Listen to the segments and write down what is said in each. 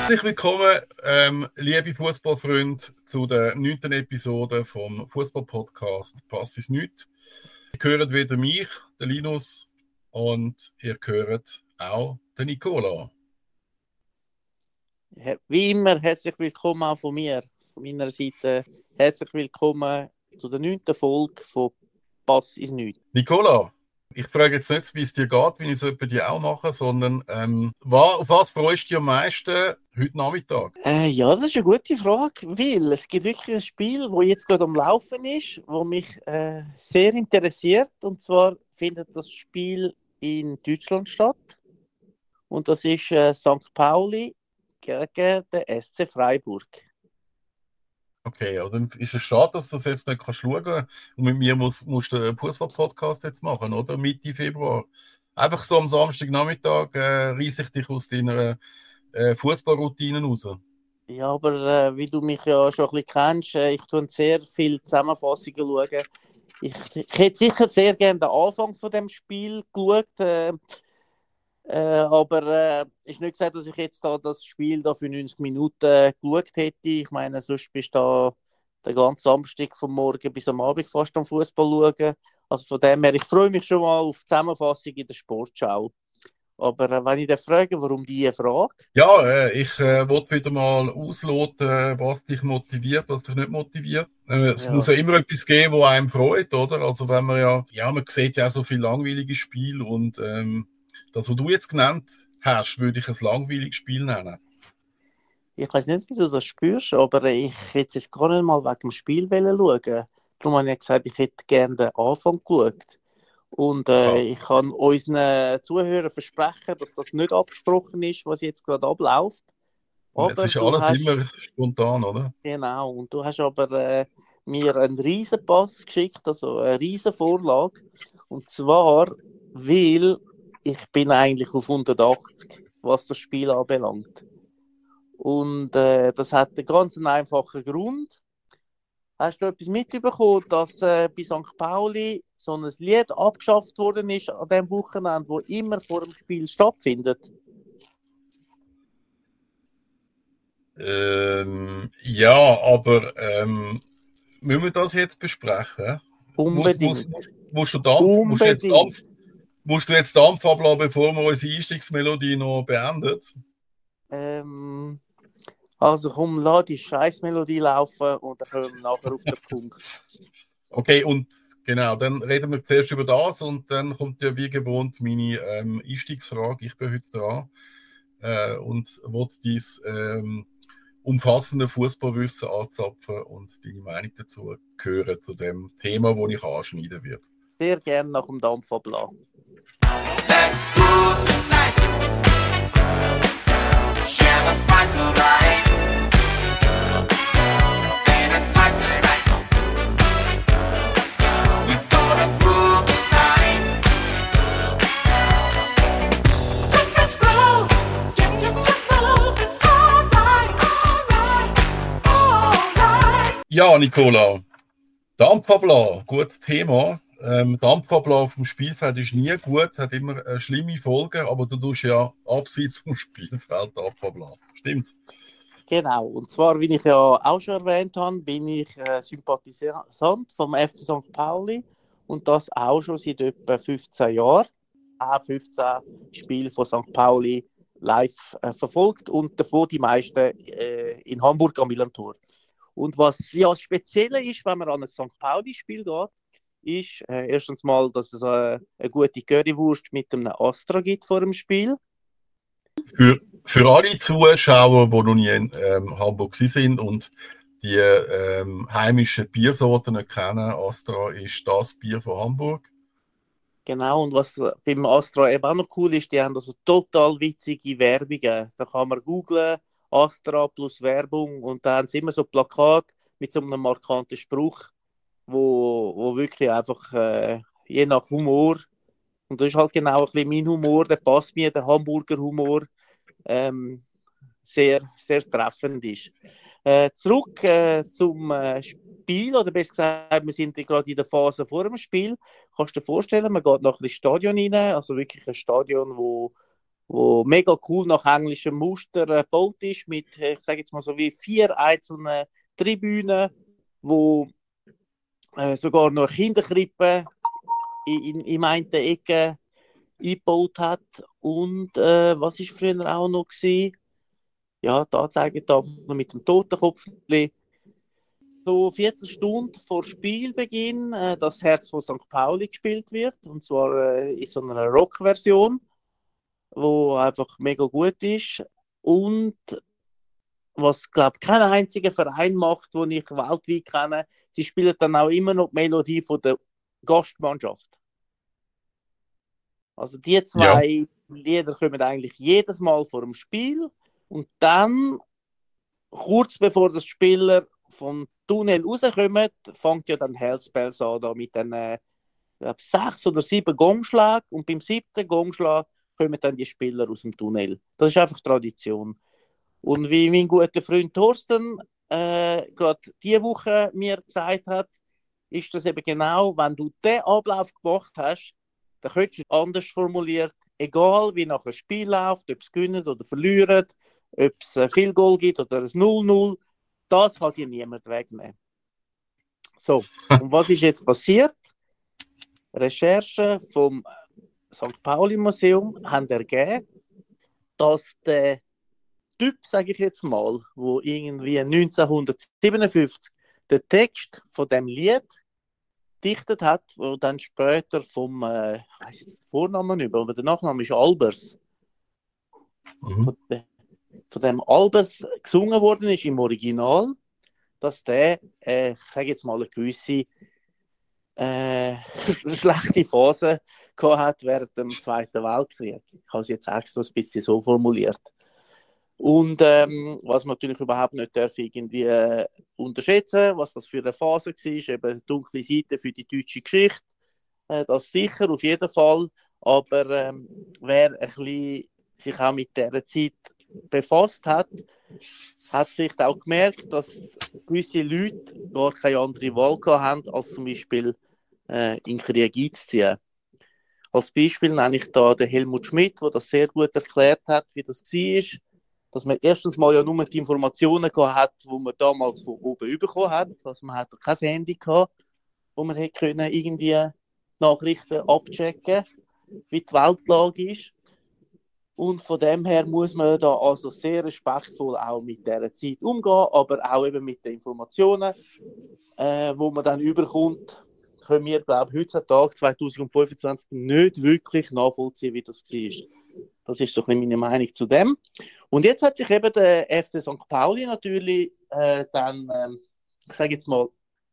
Herzlich willkommen, liebe Fußballfreunde, zu der 9. Episode vom Fußball-Podcast Pass ins Nicht. Ihr hört wieder mich, den Linus, und ihr hört auch den Nicola. Wie immer, herzlich willkommen auch von mir, von meiner Seite. Herzlich willkommen zu der 9. Folge von Pass ins Nicht. Nicola, ich frage jetzt nicht, wie es dir geht, wie ich es bei dir auch mache, sondern auf was freust du dich am meisten heute Nachmittag? Ja, das ist eine gute Frage, weil es gibt wirklich ein Spiel, das jetzt gerade am Laufen ist, das mich sehr interessiert. Und zwar findet das Spiel in Deutschland statt. Und das ist St. Pauli gegen den SC Freiburg. Okay, also dann ist es schade, dass du das jetzt nicht schauen kannst. Und mit mir musst du einen Fußball-Podcast jetzt machen, oder? Mitte Februar. Einfach so am Samstagnachmittag reisse ich dich aus deiner Fußballroutine raus. Ja, aber wie du mich ja schon ein bisschen kennst, ich schaue sehr viele Zusammenfassungen. Schauen. Ich hätte sicher sehr gerne den Anfang von dem Spiel geschaut, aber ist nicht gesagt, dass ich jetzt da das Spiel da für 90 Minuten geschaut hätte. Ich meine, sonst bist du da den ganzen Samstag vom Morgen bis am Abend fast am Fußball schauen. Also von dem her, ich freue mich schon mal auf die Zusammenfassung in der Sportschau. Aber wenn ich dann frage, warum diese Frage? Ja, ich wollte wieder mal ausloten, was dich motiviert, was dich nicht motiviert. Es muss ja immer etwas geben, was einem freut, oder? Also wenn man man sieht ja auch so viele langweilige Spiele und das, was du jetzt genannt hast, würde ich ein langweiliges Spiel nennen. Ich weiß nicht, wie du das spürst, aber ich hätte jetzt gar nicht mal wegen dem Spiel schauen. Darum habe ich gesagt, ich hätte gerne den Anfang geschaut. Und ich kann unseren Zuhörern versprechen, dass das nicht abgesprochen ist, was jetzt gerade abläuft. Aber es ist alles immer spontan, oder? Genau, und du hast aber mir einen riesen Pass geschickt, also eine riesen Vorlage. Und zwar, weil ich bin eigentlich auf 180, was das Spiel anbelangt. Und das hat einen ganz einfachen Grund. Hast du etwas mitbekommen, dass bei St. Pauli so ein Lied abgeschafft worden ist an dem Wochenende, wo immer vor dem Spiel stattfindet? Ja, aber müssen wir das jetzt besprechen? Unbedingt. Musst du jetzt Dampf ablassen, bevor wir unsere Einstiegsmelodie noch beenden? Also komm, lass die Scheißmelodie laufen und dann kommen wir nachher auf den Punkt. Okay, und genau, dann reden wir zuerst über das und dann kommt ja wie gewohnt meine Einstiegsfrage. Ich bin heute dran und wollte dein umfassende Fußballwissen anzapfen und deine Meinung dazu hören, zu dem Thema, das ich anschneiden werde. Sehr gerne nach dem Dampf ablassen. Let's go tonight. Share the spice of life. And it's like tonight. We gonna groove tonight. Let us go. Get you to move. It's alright, alright. Ja, Nicola, Dampf ablassen, gutes Thema. Dampf ablassen auf dem Spielfeld ist nie gut, hat immer schlimme Folgen, aber du tust ja abseits vom Spielfeld Dampf ablassen. Stimmt's? Genau, und zwar, wie ich ja auch schon erwähnt habe, bin ich Sympathisant vom FC St. Pauli und das auch schon seit etwa 15 Jahren. Auch 15 Spiele von St. Pauli live verfolgt und davon die meisten in Hamburg am Millantor. Und was ja speziell ist, wenn man an ein St. Pauli-Spiel geht, ist erstens mal, dass es eine gute Currywurst mit einem Astra gibt vor dem Spiel. Für alle Zuschauer, die noch nie in Hamburg sind und die heimischen Biersorten nicht kennen, Astra ist das Bier von Hamburg. Genau, und was beim Astra eben auch noch cool ist, die haben also total witzige Werbungen. Da kann man googlen, Astra plus Werbung und da haben sie immer so Plakate mit so einem markanten Spruch, wo wirklich einfach je nach Humor, und das ist halt genau ein bisschen mein Humor, der passt mir, der Hamburger Humor, sehr, sehr treffend ist. Zurück zum Spiel, oder besser gesagt, wir sind gerade in der Phase vor dem Spiel. Kannst du dir vorstellen, man geht nach dem Stadion rein, also wirklich ein Stadion, wo wo mega cool nach englischem Muster gebaut ist, mit, ich sage jetzt mal so wie 4 einzelnen Tribünen, wo sogar noch eine Kinderkrippe in einer Ecke eingebaut hat. Und was ist früher auch noch gewesen? Ja, da zeige ich da mit dem Totenkopf so eine Viertelstunde vor Spielbeginn das Herz von St. Pauli gespielt wird. Und zwar in so einer Rock-Version, wo einfach mega gut ist. Und was, glaube ich, kein einziger Verein macht, den ich weltweit kenne, sie spielen dann auch immer noch die Melodie von der Gastmannschaft. Also die Ja, zwei Lieder kommen eigentlich jedes Mal vor dem Spiel und dann, kurz bevor das Spieler vom Tunnel rauskommen, fängt ja dann Hellspells an, da mit den 6 oder 7 Gongschlägen und beim 7. Gongschlag kommen dann die Spieler aus dem Tunnel. Das ist einfach Tradition. Und wie mein guter Freund Thorsten gerade diese Woche mir gesagt hat, ist das eben genau, wenn du den Ablauf gemacht hast, dann könntest du es anders formuliert, egal wie nach einem Spiel läuft, ob es gewinnen oder verlieren, ob es ein Field Goal gibt oder ein 0-0, das kann dir niemand wegnehmen. So, und was ist jetzt passiert? Recherchen vom St. Pauli Museum haben ergeben, dass der Typ, sage ich jetzt mal, wo irgendwie 1957 den Text von dem Lied dichtet hat, wo dann später vom, ich weiß jetzt den Vornamen nicht mehr, aber der Nachname ist Albers, mhm. von dem Albers gesungen worden ist im Original, dass der, ich sage jetzt mal, eine gewisse schlechte Phase gehabt hat während dem Zweiten Weltkrieg. Ich habe es jetzt extra ein bisschen so formuliert. Und was man natürlich überhaupt nicht darf irgendwie unterschätzen, was das für eine Phase war, eben eine dunkle Seite für die deutsche Geschichte, das sicher, auf jeden Fall, aber wer ein bisschen sich auch mit dieser Zeit befasst hat, hat sich auch gemerkt, dass gewisse Leute gar keine andere Wahl gehabt haben, als zum Beispiel in den Krieg einzuziehen. Als Beispiel nenne ich da den Helmut Schmidt, der das sehr gut erklärt hat, wie das war, dass man erstens mal ja nur die Informationen gehabt hat, die man damals von oben bekommen hat. Also man hat kein Handy gehabt, wo man hätte können irgendwie Nachrichten abchecken, wie die Weltlage ist. Und von dem her muss man da also sehr respektvoll auch mit dieser Zeit umgehen, aber auch eben mit den Informationen, wo man dann überkommt, können wir, glaube ich, heutzutage 2025 nicht wirklich nachvollziehen, wie das war. Das ist so ein bisschen meine Meinung zu dem. Und jetzt hat sich eben der FC St. Pauli natürlich dann, ich sage jetzt mal,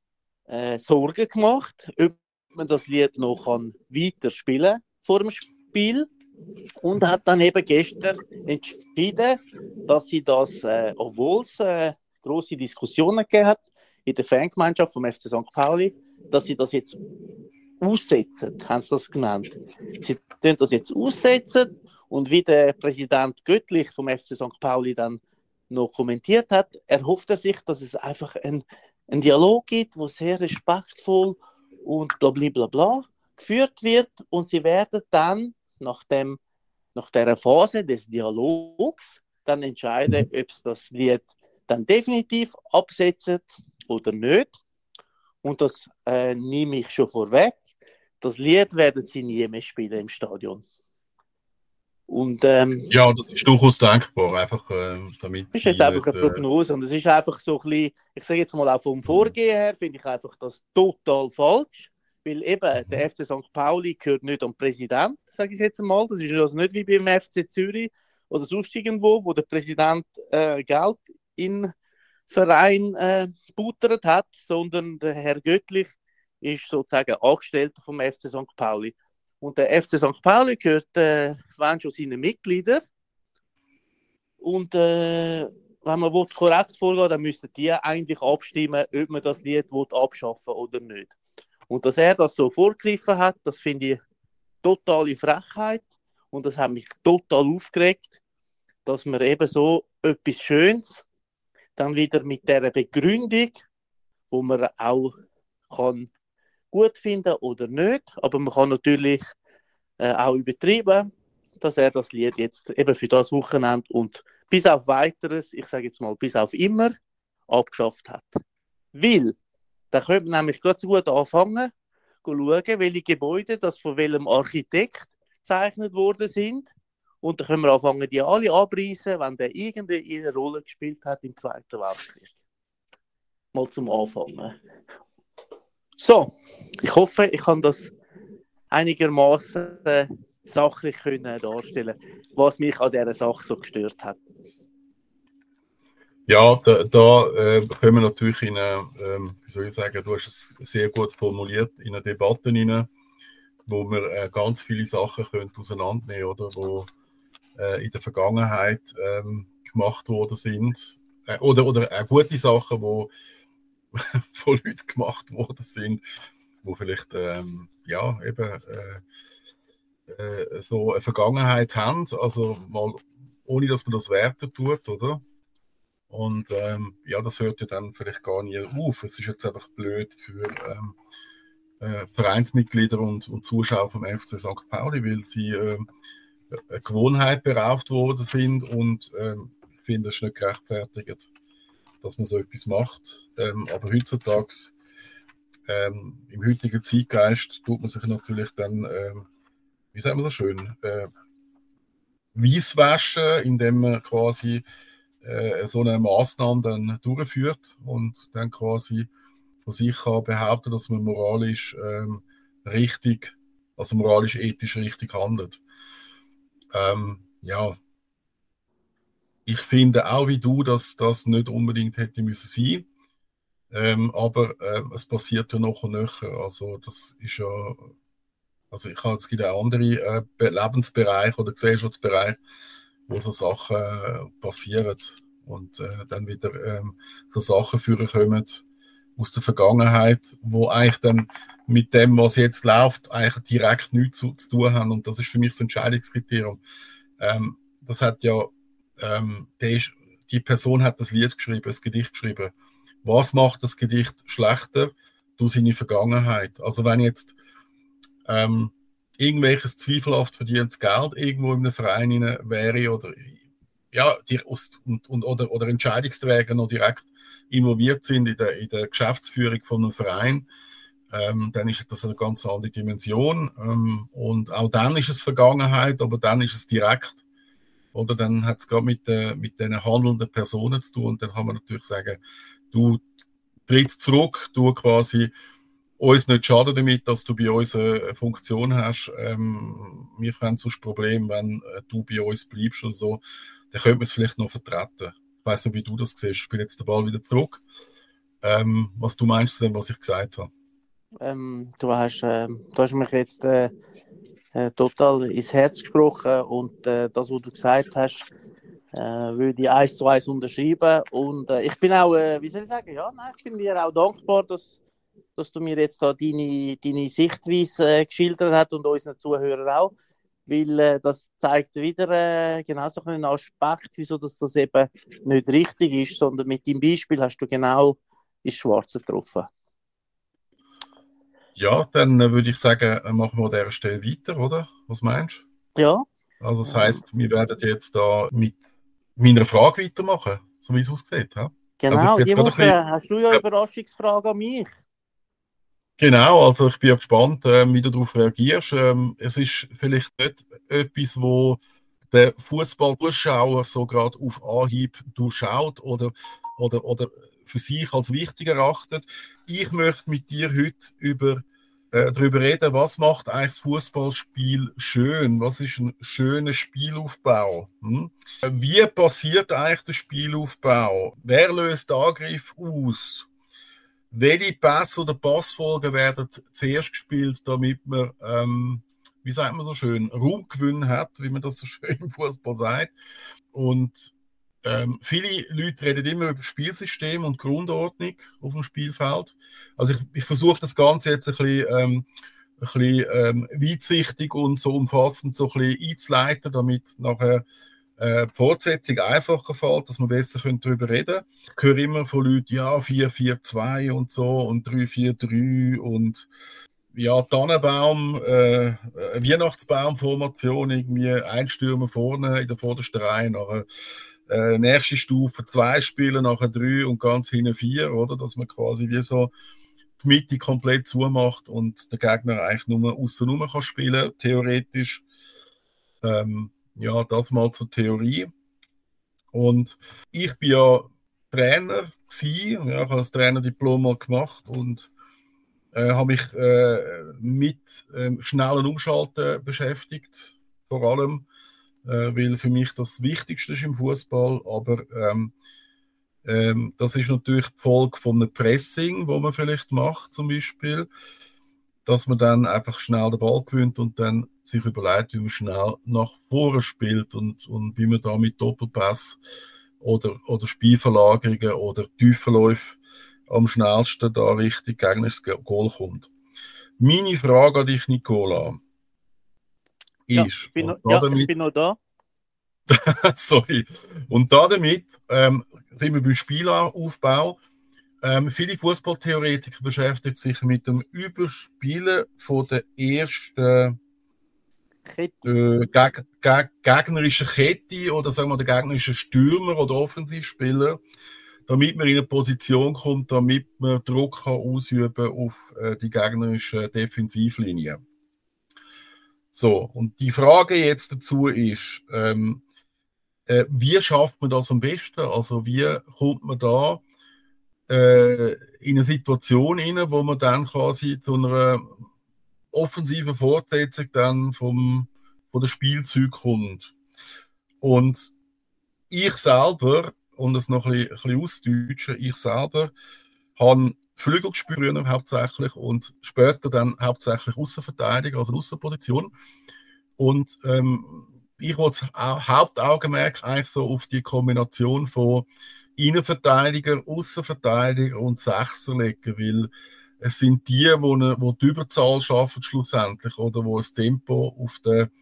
Sorgen gemacht, ob man das Lied noch weiter spielen kann vor dem Spiel. Und hat dann eben gestern entschieden, dass sie das, obwohl es grosse Diskussionen gegeben hat in der Fangemeinschaft vom FC St. Pauli, dass sie das jetzt aussetzen, haben sie das genannt. Sie tun das jetzt aussetzen und wie der Präsident Göttlich vom FC St. Pauli dann noch kommentiert hat, erhofft er sich, dass es einfach einen Dialog gibt, wo sehr respektvoll und bla geführt wird und sie werden dann nach dieser Phase des Dialogs dann entscheiden, ob es das Lied dann definitiv absetzen oder nicht. Und das nehme ich schon vorweg. Das Lied werden sie nie mehr spielen im Stadion. Und Ja, das ist durchaus denkbar, einfach damit das ist sie jetzt einfach nicht. eine Prognose und es ist einfach so ein bisschen, ich sage jetzt mal auch vom Vorgehen her, finde ich einfach das total falsch, weil eben der FC St. Pauli gehört nicht am Präsident, sage ich jetzt mal, das ist also nicht wie beim FC Zürich oder sonst irgendwo, wo der Präsident Geld in Verein buttert hat, sondern der Herr Göttlich ist sozusagen Angestellter vom FC St. Pauli. Und der FC St. Pauli gehört, wenn schon, seine Mitglieder. Und wenn man korrekt vorgehen will, dann müssen die eigentlich abstimmen, ob man das Lied abschaffen will oder nicht. Und dass er das so vorgegriffen hat, das finde ich totale Frechheit. Und das hat mich total aufgeregt, dass man eben so etwas Schönes dann wieder mit dieser Begründung, wo man auch kann gut finden oder nicht, aber man kann natürlich auch übertreiben, dass er das Lied jetzt eben für das Wochenende und bis auf Weiteres, ich sage jetzt mal bis auf immer, abgeschafft hat. Weil, da könnte man nämlich gerade so gut anfangen, schauen, welche Gebäude das von welchem Architekt gezeichnet worden sind. Und dann können wir anfangen, die alle abreißen, wenn der irgendeine Rolle gespielt hat im Zweiten Weltkrieg. Mal zum Anfangen. So, ich hoffe, ich kann das einigermaßen sachlich können darstellen, was mich an dieser Sache so gestört hat. Ja, da kommen wir natürlich in eine, wie soll ich sagen, du hast es sehr gut formuliert, in eine Debatte hinein, wo wir ganz viele Sachen können auseinandernehmen, oder, wo in der Vergangenheit gemacht worden sind, oder auch gute Sachen, wo von Leuten gemacht worden sind, wo vielleicht ja, eben so eine Vergangenheit haben, also mal ohne, dass man das werten tut, oder? Und ja, das hört ja dann vielleicht gar nie auf. Es ist jetzt einfach blöd für Vereinsmitglieder und Zuschauer vom FC St. Pauli, weil sie eine Gewohnheit beraubt worden sind und ich finde, es ist nicht gerechtfertigt, dass man so etwas macht. Aber heutzutage, im heutigen Zeitgeist, tut man sich natürlich dann, wie sagen wir so schön, weiss waschen, indem man quasi so eine Maßnahme dann durchführt und dann quasi von sich kann behaupten, dass man moralisch richtig, also moralisch ethisch richtig handelt. Ja, ich finde auch wie du, dass das nicht unbedingt hätte müssen sein, aber es passiert ja noch und nöcher. Also das ist ja, also es gibt auch andere Lebensbereiche oder Gesellschaftsbereiche, wo so Sachen passieren und dann wieder so Sachen vorkommen aus der Vergangenheit, wo eigentlich dann mit dem, was jetzt läuft, eigentlich direkt nichts zu tun haben. Und das ist für mich das Entscheidungskriterium. Das hat ja, die Person hat das Lied geschrieben, das Gedicht geschrieben. Was macht das Gedicht schlechter durch seine Vergangenheit? Also wenn jetzt irgendwelches zweifelhaft verdientes Geld irgendwo in einem Verein wäre oder ja, oder Entscheidungsträger noch direkt involviert sind in der Geschäftsführung von einem Verein, dann ist das eine ganz andere Dimension. Und auch dann ist es Vergangenheit, aber dann ist es direkt. Oder dann hat es gerade mit den handelnden Personen zu tun. Und dann kann man natürlich sagen, du trittst zurück, du quasi uns nicht schaden damit, dass du bei uns eine Funktion hast. Wir haben sonst Problem, wenn du bei uns bleibst oder so. Dann könnte man es vielleicht noch vertreten. Ich weiss nicht, wie du das siehst. Ich spiele jetzt den Ball wieder zurück. Was du meinst zu dem, was ich gesagt habe? Du hast mich jetzt total ins Herz gesprochen und das, was du gesagt hast, würde ich 1:1 unterschreiben. Und ich bin auch, wie soll ich sagen, ja, nein, ich bin dir auch dankbar, dass du mir jetzt da deine Sichtweise geschildert hast und unseren Zuhörern auch. Weil das zeigt wieder genau so einen Aspekt, wieso das eben nicht richtig ist, sondern mit dem Beispiel hast du genau ins Schwarze getroffen. Ja, dann würde ich sagen, machen wir an dieser Stelle weiter, oder? Was meinst du? Ja. Also das heisst, wir werden jetzt da mit meiner Frage weitermachen, so wie es aussieht. Ja? Genau, also die Woche hast du ja eine Überraschungsfrage an mich. Genau, also ich bin ja gespannt, wie du darauf reagierst. Es ist vielleicht nicht etwas, wo der Fußball-Zuschauer so gerade auf Anhieb durchschaut oder für sich als wichtig erachtet. Ich möchte mit dir heute darüber reden, was macht eigentlich das Fußballspiel schön? Was ist ein schöner Spielaufbau? Wie passiert eigentlich der Spielaufbau? Wer löst Angriff aus? Welche Pässe oder Passfolgen werden zuerst gespielt, damit man, wie sagt man so schön, Raumgewinn hat, wie man das so schön im Fußball sagt. Und viele Leute reden immer über Spielsystem und Grundordnung auf dem Spielfeld. Also ich versuche das Ganze jetzt ein bisschen weitsichtig und so umfassend so ein bisschen einzuleiten, damit nachher die Fortsetzung einfacher fällt, dass wir besser darüber reden können. Ich höre immer von Leuten, ja, 4-4-2 und so und 3-4-3 und ja, Tannenbaum, Weihnachtsbaumformation, irgendwie ein Stürmer vorne in der vordersten Reihe, nachher nächste Stufe 2 Spieler, nachher 3 und ganz hinten 4, oder? Dass man quasi wie so die Mitte komplett zumacht und der Gegner eigentlich nur außen rum kann spielen, theoretisch. Ja, das mal zur Theorie. Und ich bin ja Trainer gewesen, ja, ich habe das Trainerdiplom mal gemacht und habe mich mit schnellen Umschalten beschäftigt, vor allem, weil für mich das Wichtigste ist im Fußball, aber das ist natürlich die Folge von einem Pressing, wo man vielleicht macht, zum Beispiel, dass man dann einfach schnell den Ball gewinnt und dann sich überlegt, wie man schnell nach vorne spielt und wie man da mit Doppelpass oder Spielverlagerungen oder Tiefenläufe am schnellsten da richtig gegen das Goal kommt. Meine Frage an dich, Nicola, Ja, ist, ich bin noch, und ja, ich damit, bin noch da. sorry, und damit sind wir beim Spielaufbau. Viele Fußballtheoretiker beschäftigen sich mit dem Überspielen von der ersten Kette. gegnerischen Kette oder sagen wir der gegnerischen Stürmer oder Offensivspieler, damit man in eine Position kommt, damit man Druck kann ausüben auf die gegnerische Defensivlinie. So, und die Frage jetzt dazu ist, wie schafft man das am besten? Also wie kommt man da in eine Situation rein, wo man dann quasi zu einer offensiven Fortsetzung dann von der Spielzug kommt. Und ich selber, um das noch ein bisschen auszudeutschen, ich selber habe Flügelgespür hauptsächlich und später dann hauptsächlich Außenverteidiger, also Außenposition. Und ich wollte das Hauptaugenmerk eigentlich so auf die Kombination von Innenverteidiger, Außenverteidiger und Sechser legen, weil es sind die Überzahl schaffen schlussendlich oder wo das Tempo auf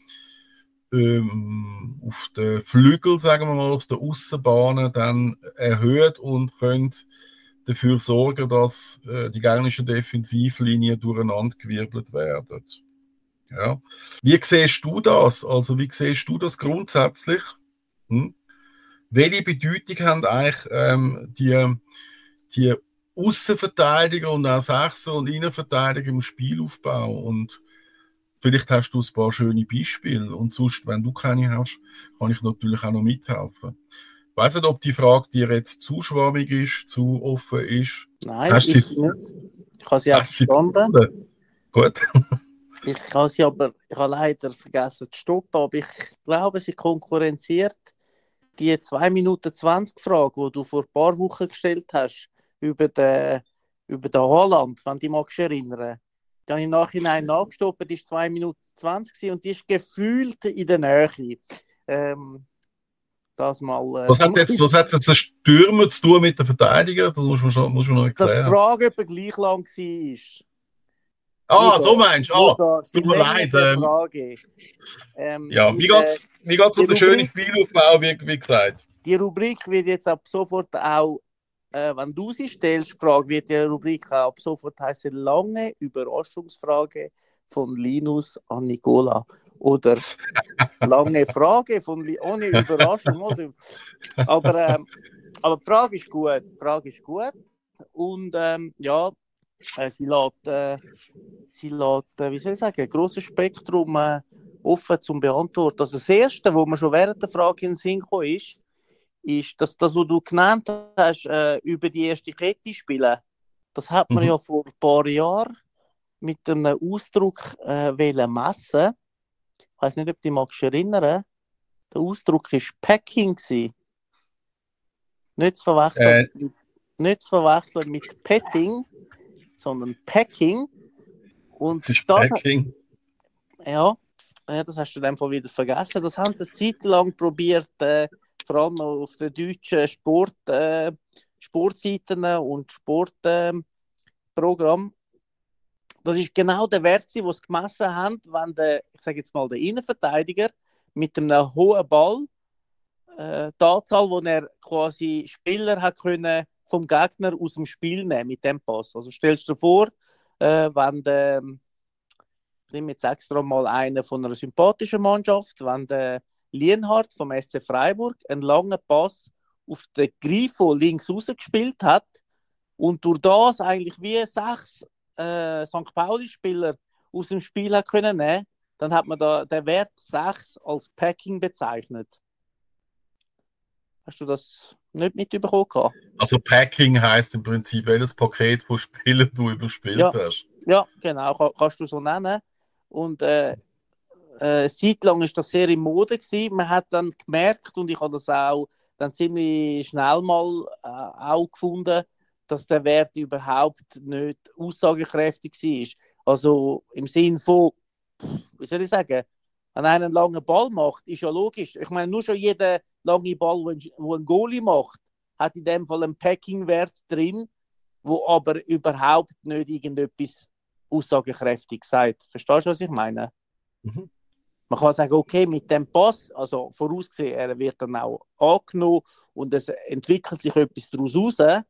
den Flügel, sagen wir mal, auf der Aussenbahn dann erhöht und können dafür sorgen, dass die gegnerischen Defensivlinien durcheinandergewirbelt werden. Ja. Wie siehst du das? Also wie siehst du das grundsätzlich? Hm? Welche Bedeutung haben eigentlich die Außenverteidiger und auch Sechser und Innenverteidiger im Spielaufbau? Und vielleicht hast du ein paar schöne Beispiele. Und sonst, wenn du keine hast, kann ich natürlich auch noch mithelfen. Ich weiss nicht, ob die Frage dir jetzt zu schwammig ist, zu offen ist. Nein, Hast ist sie, sie nicht. Ich habe sie auch hast sie verstanden. verstanden? Gut. Ich habe sie aber, ich habe leider vergessen zu stoppen, aber ich glaube, sie konkurrenziert die 2 Minuten 20 Frage, die du vor ein paar Wochen gestellt hast, über den Haaland, wenn du dich magst erinnern. Die habe ich im Nachhinein nachgestoppt, die war 2 Minuten 20 gewesen und die ist gefühlt in der Nähe. Das mal. Was hat jetzt ein Stürmer zu tun mit den Verteidigern? Das muss man noch Dass die erklären. Frage etwa gleich lang war. So meinst du? Die Tut mir Länge leid. der Frage. Ja, wie geht's um den schönen Spielaufbau, wie gesagt? Die Rubrik wird jetzt ab sofort auch, wenn du sie stellst, Frage, wird die Rubrik auch ab sofort heißen lange Überraschungsfrage von Linus an Nicola. Oder lange Frage ohne Überraschung. Oder? Aber die Frage ist gut. Die Frage ist gut. Und ja, sie lässt, wie soll ich sagen, ein grosses Spektrum offen zum Beantworten. Also das Erste, was mir schon während der Frage in den Sinn kam, ist das, was du genannt hast, über die erste Kette spielen. Das hat man ja vor ein paar Jahren mit einem Ausdruck messen. Ich weiß nicht, ob du dich magst erinnern. Der Ausdruck war Packing. Nicht zu verwechseln mit Petting, sondern Packing. Und das ist Packing. Ja, das hast du in dem Fall wieder vergessen. Das haben sie eine Zeit lang probiert, vor allem auf den deutschen Sportseiten und Sportprogrammen. Das ist genau der Wert, den sie gemessen haben, wenn der Innenverteidiger mit einem hohen Ball, die Anzahl, wo er quasi Spieler hat können vom Gegner aus dem Spiel nehmen mit dem Pass. Also stellst du dir vor, wenn der ich nehme jetzt extra mal einen von einer sympathischen Mannschaft, wenn der Lienhardt vom SC Freiburg einen langen Pass auf den Grifo links rausgespielt hat und durch das eigentlich wie 6 St. Pauli-Spieler aus dem Spiel hat können nehmen, dann hat man da den Wert 6 als Packing bezeichnet. Hast du das nicht mitbekommen gehabt? Also Packing heißt im Prinzip, welches Paket von Spielen du überspielt Ja. hast. Ja, genau, kannst du so nennen. Und eine Zeit lang war das sehr in Mode gewesen. Man hat dann gemerkt, und ich habe das auch dann ziemlich schnell mal auch gefunden, dass der Wert überhaupt nicht aussagekräftig war. Also im Sinn von, wie soll ich sagen, wenn einer einen langen Ball macht, ist ja logisch. Ich meine, nur schon jeder lange Ball, wo ein Goalie macht, hat in dem Fall einen Packing-Wert drin, wo aber überhaupt nicht irgendetwas aussagekräftig sagt. Verstehst du, was ich meine? Mhm. Man kann sagen, okay, mit dem Pass, also vorausgesehen, er wird dann auch angenommen und es entwickelt sich etwas daraus raus,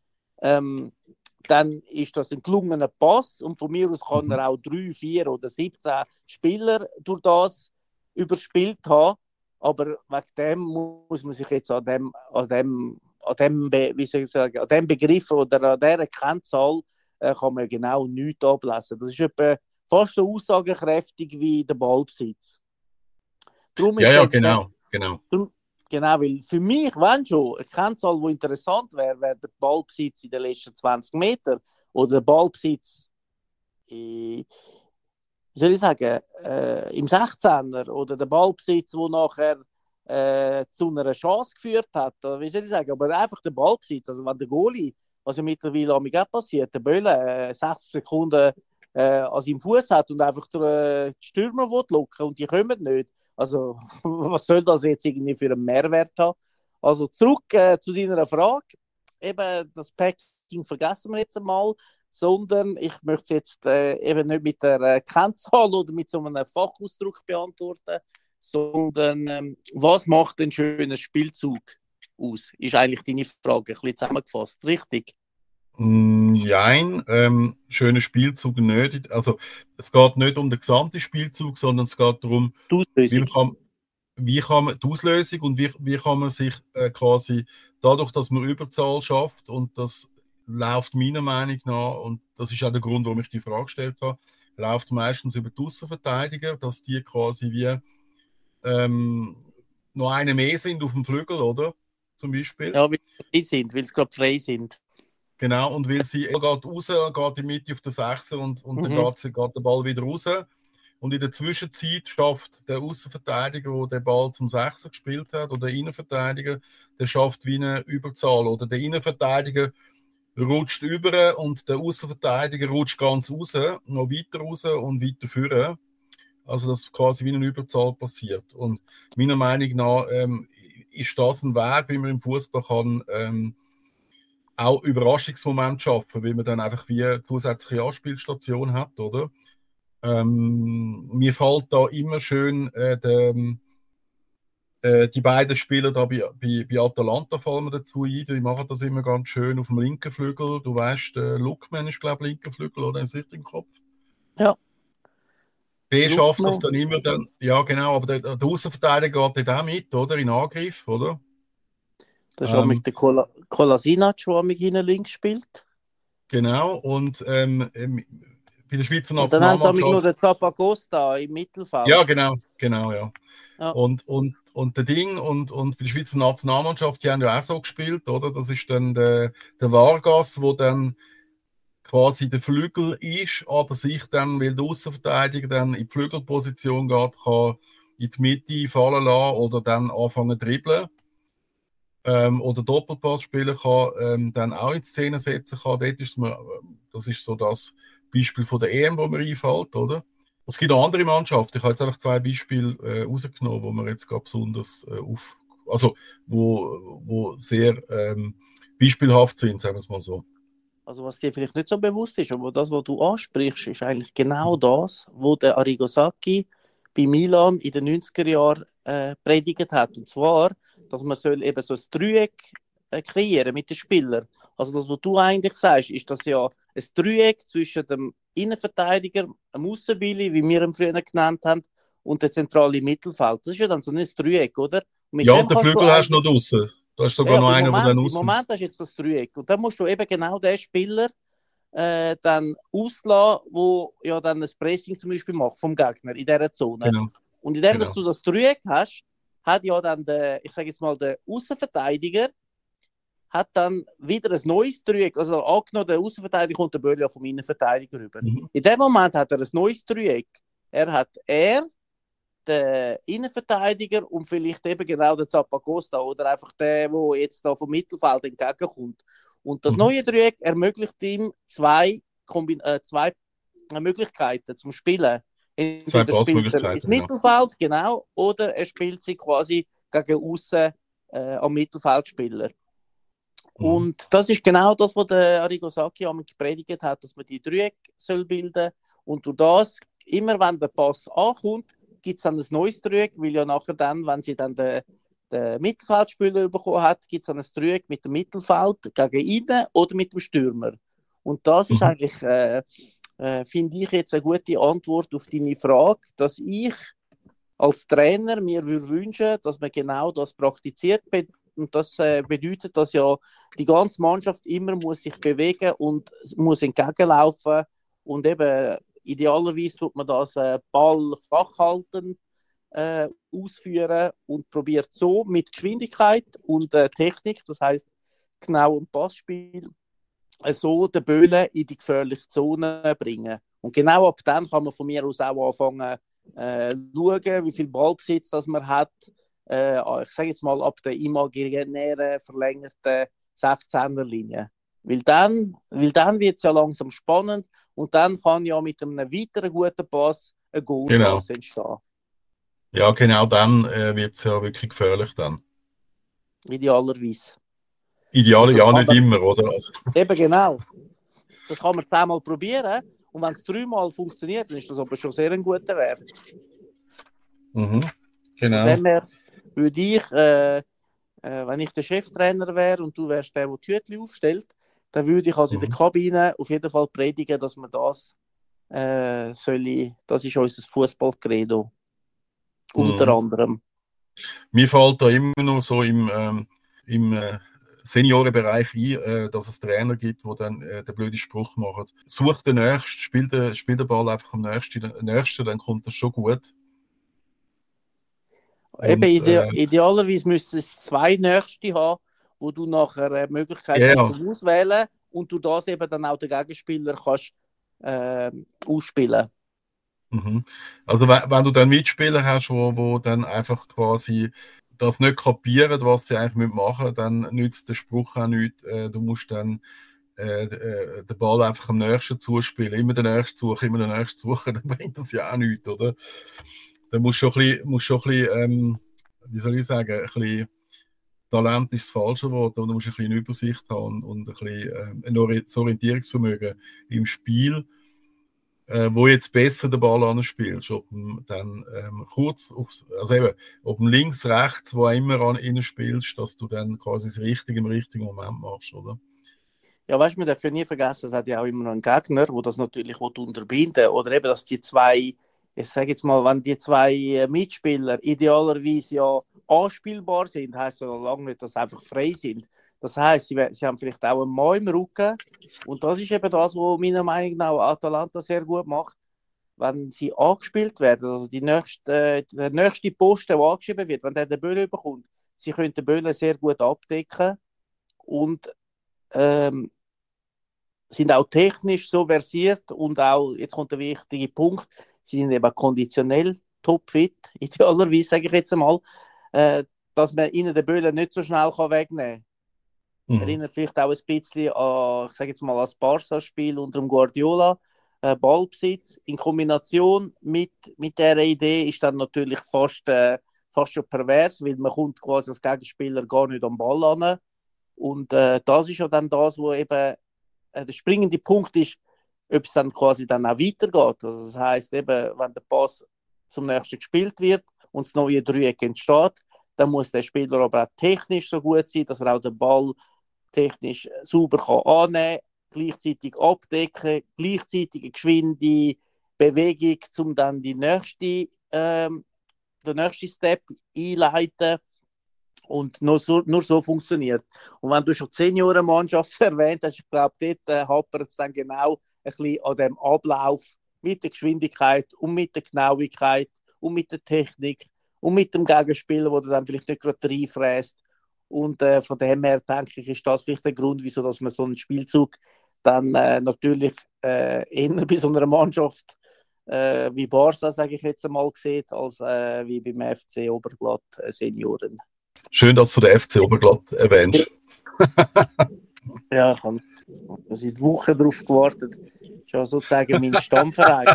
dann ist das ein gelungener Pass und von mir aus kann er auch 3, 4 oder 17 Spieler durch das überspielt haben, aber wegen dem muss man sich jetzt an dem wie soll ich sagen, an dem Begriff oder an dieser Kennzahl kann man genau nichts ablesen. Das ist etwa fast so aussagekräftig wie der Ballbesitz. Darum ist Ja, dort, genau. Genau, weil für mich, wenn schon, eine Kennzahl, die interessant wäre, wäre der Ballbesitz in den letzten 20 Metern oder der Ballbesitz, wie soll ich sagen, im 16er oder der Ballbesitz, der nachher zu einer Chance geführt hat. Oder wie soll ich sagen, aber einfach der Ballbesitz, also wenn der Goalie, was ja mittlerweile auch passiert, der Böhle 60 Sekunden an seinem Fuß hat und einfach die Stürmer locken und die kommen nicht. Also, was soll das jetzt irgendwie für einen Mehrwert haben? Also, zurück zu deiner Frage. Eben, das Packing vergessen wir jetzt einmal, sondern ich möchte es jetzt eben nicht mit der Kennzahl oder mit so einem Fachausdruck beantworten, sondern was macht ein schöner Spielzug aus? Ist eigentlich deine Frage, ein bisschen zusammengefasst, richtig? Nein, schöner Spielzug nicht. Also es geht nicht um den gesamten Spielzug, sondern es geht darum, Die Auslösung. wie kann man die Auslösung und wie kann man sich quasi dadurch, dass man Überzahl schafft, und das läuft meiner Meinung nach, und das ist auch der Grund, warum ich die Frage gestellt habe, läuft meistens über die Außenverteidiger, dass die quasi wie noch eine mehr sind auf dem Flügel, oder? Zum Beispiel. Ja, weil sie gerade frei sind. Genau, und weil sie geht raus, geht in die Mitte auf den Sechser und dann geht der Ball wieder raus. Und in der Zwischenzeit schafft der Außenverteidiger, der den Ball zum Sechser gespielt hat, oder der Innenverteidiger, der schafft wie eine Überzahl. Oder der Innenverteidiger rutscht über und der Außenverteidiger rutscht ganz raus, noch weiter raus und weiter führen. Also dass quasi wie eine Überzahl passiert. Und meiner Meinung nach ist das ein Weg, wie man im Fußball kann auch Überraschungsmoment schaffen, weil man dann einfach wie eine zusätzliche Anspielstation hat, oder? Mir fällt da immer schön die beiden Spieler da bei Atalanta fallen mir dazu ein, die machen das immer ganz schön auf dem linken Flügel. Du weißt, der Lookman ist, glaube ich, linker Flügel, oder? Ist richtig im Kopf? Ja. Der schafft Lookman. das dann immer dann, ja genau, aber der Außenverteidiger geht dann auch mit, oder? In Angriff, oder? Das ist auch mit der Kolasinac, der mich hinten links spielt. Genau, und bei der Schweizer Und dann haben sie Nationalmannschaft. noch den Zappacosta im Mittelfeld. Ja, genau, ja. Ja. Und der Ding und bei der Schweizer Nationalmannschaft, die haben ja auch so gespielt, oder? Das ist dann der Vargas, wo dann quasi der Flügel ist, aber sich dann, weil der Außenverteidiger dann in die Flügelposition geht, kann in die Mitte fallen lassen oder dann anfangen zu dribbeln. Oder Doppelpass spielen kann, dann auch in Szene setzen kann. Dort ist das ist so das Beispiel von der EM, wo mir einfällt, oder? Es gibt auch andere Mannschaften. Ich habe jetzt einfach 2 Beispiele rausgenommen, wo mir jetzt gerade besonders also wo sehr beispielhaft sind, sagen wir es mal so. Also was dir vielleicht nicht so bewusst ist, aber das, was du ansprichst, ist eigentlich genau das, was der Arrigo Sacchi bei Milan in den 90er Jahren predigt hat. Und zwar, dass man soll eben so ein Dreieck kreieren mit den Spielern. Also das, was du eigentlich sagst, ist das ja ein Dreieck zwischen dem Innenverteidiger, dem Aussenbilly, wie wir ihn früher genannt haben, und dem zentralen Mittelfeld. Das ist ja dann so ein Dreieck, oder? Und mit Ja, dem und den kannst du Flügel hast du eigentlich, noch draußen. Da ist ja, sogar noch aber einer, der dann Im außen. Moment hast du jetzt das Dreieck. Und dann musst du eben genau den Spieler dann auslassen, wo ja dann ein Pressing zum Beispiel macht vom Gegner in dieser Zone. Genau, Und indem dass genau. du das Dreieck hast, hat ja dann der, ich sage jetzt mal, der Außenverteidiger hat dann wieder ein neues Dreieck. Also angenommen, der Außenverteidiger kommt der Böll ja vom Innenverteidiger rüber. Mhm. In dem Moment hat er ein neues Dreieck. Er, der Innenverteidiger und vielleicht eben genau der Zappacosta oder einfach der, der jetzt da vom Mittelfeld entgegenkommt. Und das Mhm. neue Dreieck ermöglicht ihm zwei Möglichkeiten zum Spielen. Zwei Entweder spielt er ins Passmöglichkeiten, genau. Mittelfeld, genau, oder er spielt sie quasi gegen außen am Mittelfeldspieler. Mhm. Und das ist genau das, was der Arrigo Sacchi einmal gepredigt hat, dass man die Dreieck soll bilden. Und durch das, immer wenn der Pass ankommt, gibt es dann ein neues Dreieck, weil ja nachher dann, wenn sie dann den Mittelfeldspieler bekommen hat, gibt es dann ein Dreieck mit dem Mittelfeld gegen innen oder mit dem Stürmer. Und das ist Mhm. eigentlich, finde ich, jetzt eine gute Antwort auf deine Frage, dass ich als Trainer mir würde wünschen, dass man genau das praktiziert. Und das bedeutet, dass ja die ganze Mannschaft immer muss sich bewegen und muss entgegenlaufen. Und eben idealerweise tut man das Ball flach halten, ausführen und probiert so mit Geschwindigkeit und Technik, das heißt genau im Passspiel, so den Böllen in die gefährliche Zone bringen. Und genau ab dann kann man von mir aus auch anfangen, schauen, wie viel Ballbesitz das man hat. Ich sage jetzt mal ab der imaginären verlängerten 16er-Linie. Weil dann wird es ja langsam spannend und dann kann ja mit einem weiteren guten Pass eine Goalchance entstehen. Ja, genau dann wird es ja wirklich gefährlich dann. Idealerweise. Ideal, Und das ja, kann nicht man, immer, oder? Also, eben genau. Das kann man 10-mal probieren. Und wenn es 3-mal funktioniert, dann ist das aber schon sehr ein guter Wert. mhm, Von genau. dem her würde ich, wenn ich der Cheftrainer wäre und du wärst der die Hütchen aufstellt, dann würde ich also in der Mhm. Kabine auf jeden Fall predigen, dass man das das ist unser Fußballcredo. Unter Mhm. anderem. Mir fällt da immer nur so im Seniorenbereich ein, dass es Trainer gibt, die dann den blöden Spruch machen. Such den Nächsten, spiel den Ball einfach am Nächsten, dann kommt das schon gut. Eben Und, idealerweise müsste es 2 Nächste haben, wo du nachher eine Möglichkeit hast ja, zum Auswählen und du das eben dann auch den Gegenspieler kannst ausspielen. mhm. Also wenn du dann Mitspieler hast, wo dann einfach quasi das nicht kapieren, was sie eigentlich machen müssen, dann nützt der Spruch auch nichts. Du musst dann den Ball einfach am Nächsten zuspielen. Immer den Nächsten suchen, dann bringt das ja auch nichts, oder? Dann musst schon ein bisschen wie soll ich sagen, ein bisschen Talent ist das falsche Wort, aber du musst ein bisschen Übersicht haben und ein bisschen ein Orientierungsvermögen im Spiel, wo jetzt besser den Ball anspielst, ob du dann also eben, ob du links, rechts, wo immer an spielst, dass du dann quasi das Richtige im richtigen Moment machst, oder? Ja, weißt du, man darf ja nie vergessen, es hat ja auch immer noch einen Gegner, der das natürlich unterbinden will. Oder eben, dass die zwei, ich sage jetzt mal, wenn die zwei Mitspieler idealerweise ja anspielbar sind, heisst ja noch lange nicht, dass sie einfach frei sind. Das heisst, sie haben vielleicht auch einen Mann im Rücken. Und das ist eben das, was meiner Meinung nach Atalanta sehr gut macht. Wenn sie angespielt werden, also der nächste Posten, der angeschrieben wird, wenn der den Böll bekommt, sie können den Böll sehr gut abdecken und sind auch technisch so versiert und auch, jetzt kommt der wichtige Punkt, sie sind eben konditionell topfit, idealerweise sage ich jetzt einmal, dass man ihnen den Böllen nicht so schnell wegnehmen kann. Mhm. Erinnert vielleicht auch ein bisschen an, ich sage jetzt mal, an das Barca-Spiel unter dem Guardiola. Ballbesitz in Kombination mit dieser Idee ist dann natürlich fast schon pervers, weil man kommt quasi als Gegenspieler gar nicht am Ball an. Und das ist ja dann das, wo eben der springende Punkt ist, ob es dann quasi dann auch weitergeht. Also das heisst eben, wenn der Pass zum nächsten gespielt wird und das neue Dreieck entsteht, dann muss der Spieler aber auch technisch so gut sein, dass er auch den Ball technisch sauber kann annehmen, gleichzeitig abdecken, gleichzeitig eine geschwinde Bewegung, um dann den nächsten Step einleiten. Und nur so funktioniert. Und wenn du schon die Seniorenmannschaft erwähnt hast, ich glaube, dort hapert es dann genau ein bisschen an dem Ablauf mit der Geschwindigkeit und mit der Genauigkeit und mit der Technik und mit dem Gegenspieler, der dann vielleicht nicht gerade reinfräst. Und von dem her, denke ich, ist das vielleicht der Grund, wieso dass man so einen Spielzug dann natürlich eher bei so einer Mannschaft wie Barca, sage ich jetzt einmal, sieht, als wie beim FC Oberglatt Senioren. Schön, dass du den FC Oberglatt erwähnst. Ja, ich habe seit Wochen darauf gewartet. Das ist ja sozusagen mein Stammverein.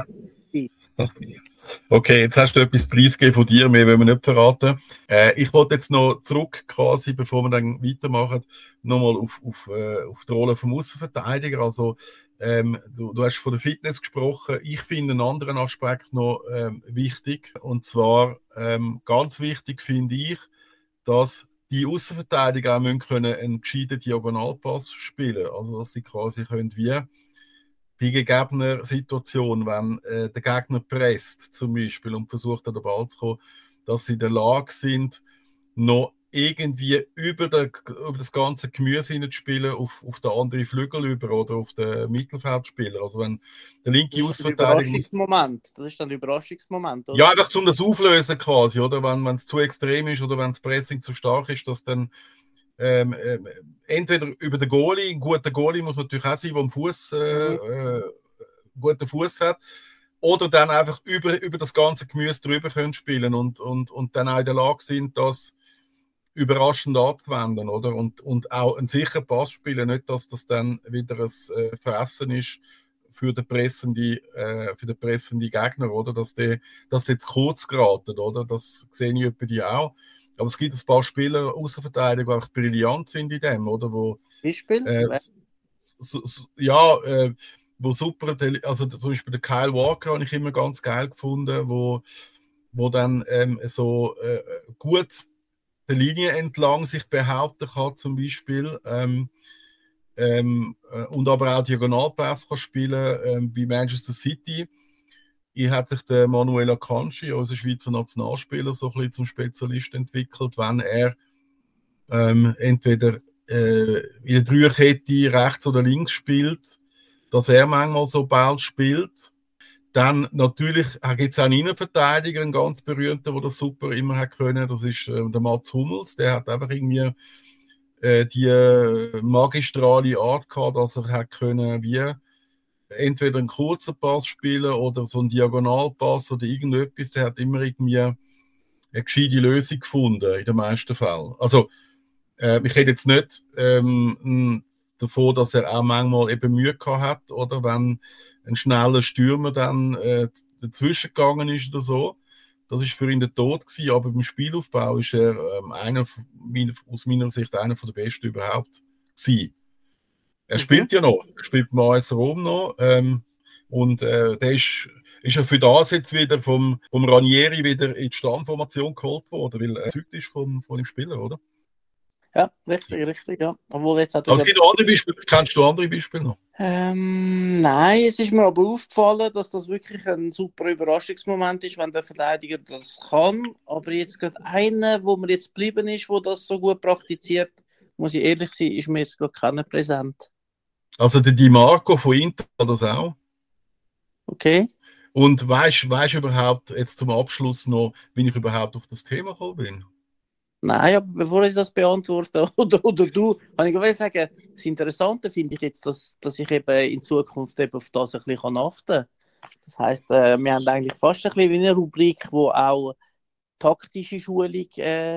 Okay, jetzt hast du etwas preisgegeben von dir, mehr wollen wir nicht verraten. Ich wollte jetzt noch zurück, quasi, bevor wir dann weitermachen, nochmal auf die Rolle vom Außenverteidiger. Also, du hast von der Fitness gesprochen. Ich finde einen anderen Aspekt noch wichtig. Und zwar, ganz wichtig finde ich, dass die Außenverteidiger auch müssen können einen gescheiten Diagonalpass spielen. Also, dass sie quasi können wie bei gegebener Situation, wenn der Gegner presst zum Beispiel und versucht an den Ball zu kommen, dass sie in der Lage sind, noch irgendwie über das ganze Gemüse hineinzuspielen auf den anderen Flügel über oder auf den Mittelfeldspieler. Also wenn der linke Außenverteidiger... Das ist dann der Überraschungsmoment, oder? Ja, einfach um das auflösen quasi, oder? Wenn es zu extrem ist oder wenn das Pressing zu stark ist, dass dann entweder über den Goalie, ein guter Goalie muss natürlich auch sein, der einen guten Fuß hat, oder dann einfach über das ganze Gemüse drüber können spielen und dann auch in der Lage sind, das überraschend anzuwenden, oder? Und auch einen sicheren Pass spielen, nicht, dass das dann wieder ein Fressen ist für den pressenden Gegner, oder? Dass jetzt kurz geraten, oder? Das sehe ich etwa die auch. Aber es gibt ein paar Spieler, Außenverteidiger, die auch brillant sind in dem, oder? Wo, Beispiel? wo super, also zum Beispiel der Kyle Walker habe ich immer ganz geil gefunden, wo dann so gut die Linie entlang sich behaupten kann, zum Beispiel. Und aber auch Diagonalpass kann spielen bei Manchester City. Hier hat sich der Manuel Akanji, unser Schweizer Nationalspieler, so ein bisschen zum Spezialist entwickelt, wenn er entweder in der Dreierkette rechts oder links spielt, dass er manchmal so Ball spielt. Dann natürlich gibt es auch einen Innenverteidiger, einen ganz berühmten, der das super immer hat können. Das ist der Mats Hummels. Der hat einfach irgendwie die magistrale Art gehabt, dass er hat können wie entweder einen kurzen Pass spielen oder so einen Diagonalpass oder irgendetwas. Der hat immer irgendwie eine gescheite Lösung gefunden, in den meisten Fällen. Also, ich rede jetzt nicht davon, dass er auch manchmal eben Mühe gehabt hat, oder wenn ein schneller Stürmer dann dazwischen gegangen ist oder so. Das ist für ihn der Tod gewesen, aber beim Spielaufbau ist er aus meiner Sicht einer der besten überhaupt gewesen. Er spielt ja noch, er spielt beim AS Rom noch und der ist ja für das jetzt wieder vom Ranieri wieder in die Stammformation geholt worden, weil er überzeugt ist von dem Spieler, oder? Ja, richtig, ja. Obwohl jetzt hat aber es gibt noch andere Beispiele. Kennst du andere Beispiele noch? Nein, es ist mir aber aufgefallen, dass das wirklich ein super Überraschungsmoment ist, wenn der Verteidiger das kann. Aber jetzt gerade einer, wo mir jetzt geblieben ist, wo das so gut praktiziert, muss ich ehrlich sein, ist mir jetzt gerade keiner präsent. Also der Di Marco von Inter hat das auch. Okay. Und weißt du überhaupt jetzt zum Abschluss noch, wie ich überhaupt auf das Thema gekommen bin? Nein, aber bevor ich das beantworte, oder du, kann ich sagen, das Interessante finde ich jetzt, dass ich eben in Zukunft eben auf das ein bisschen achten kann. Das heisst, wir haben eigentlich fast ein bisschen wie eine Rubrik, wo auch taktische Schulung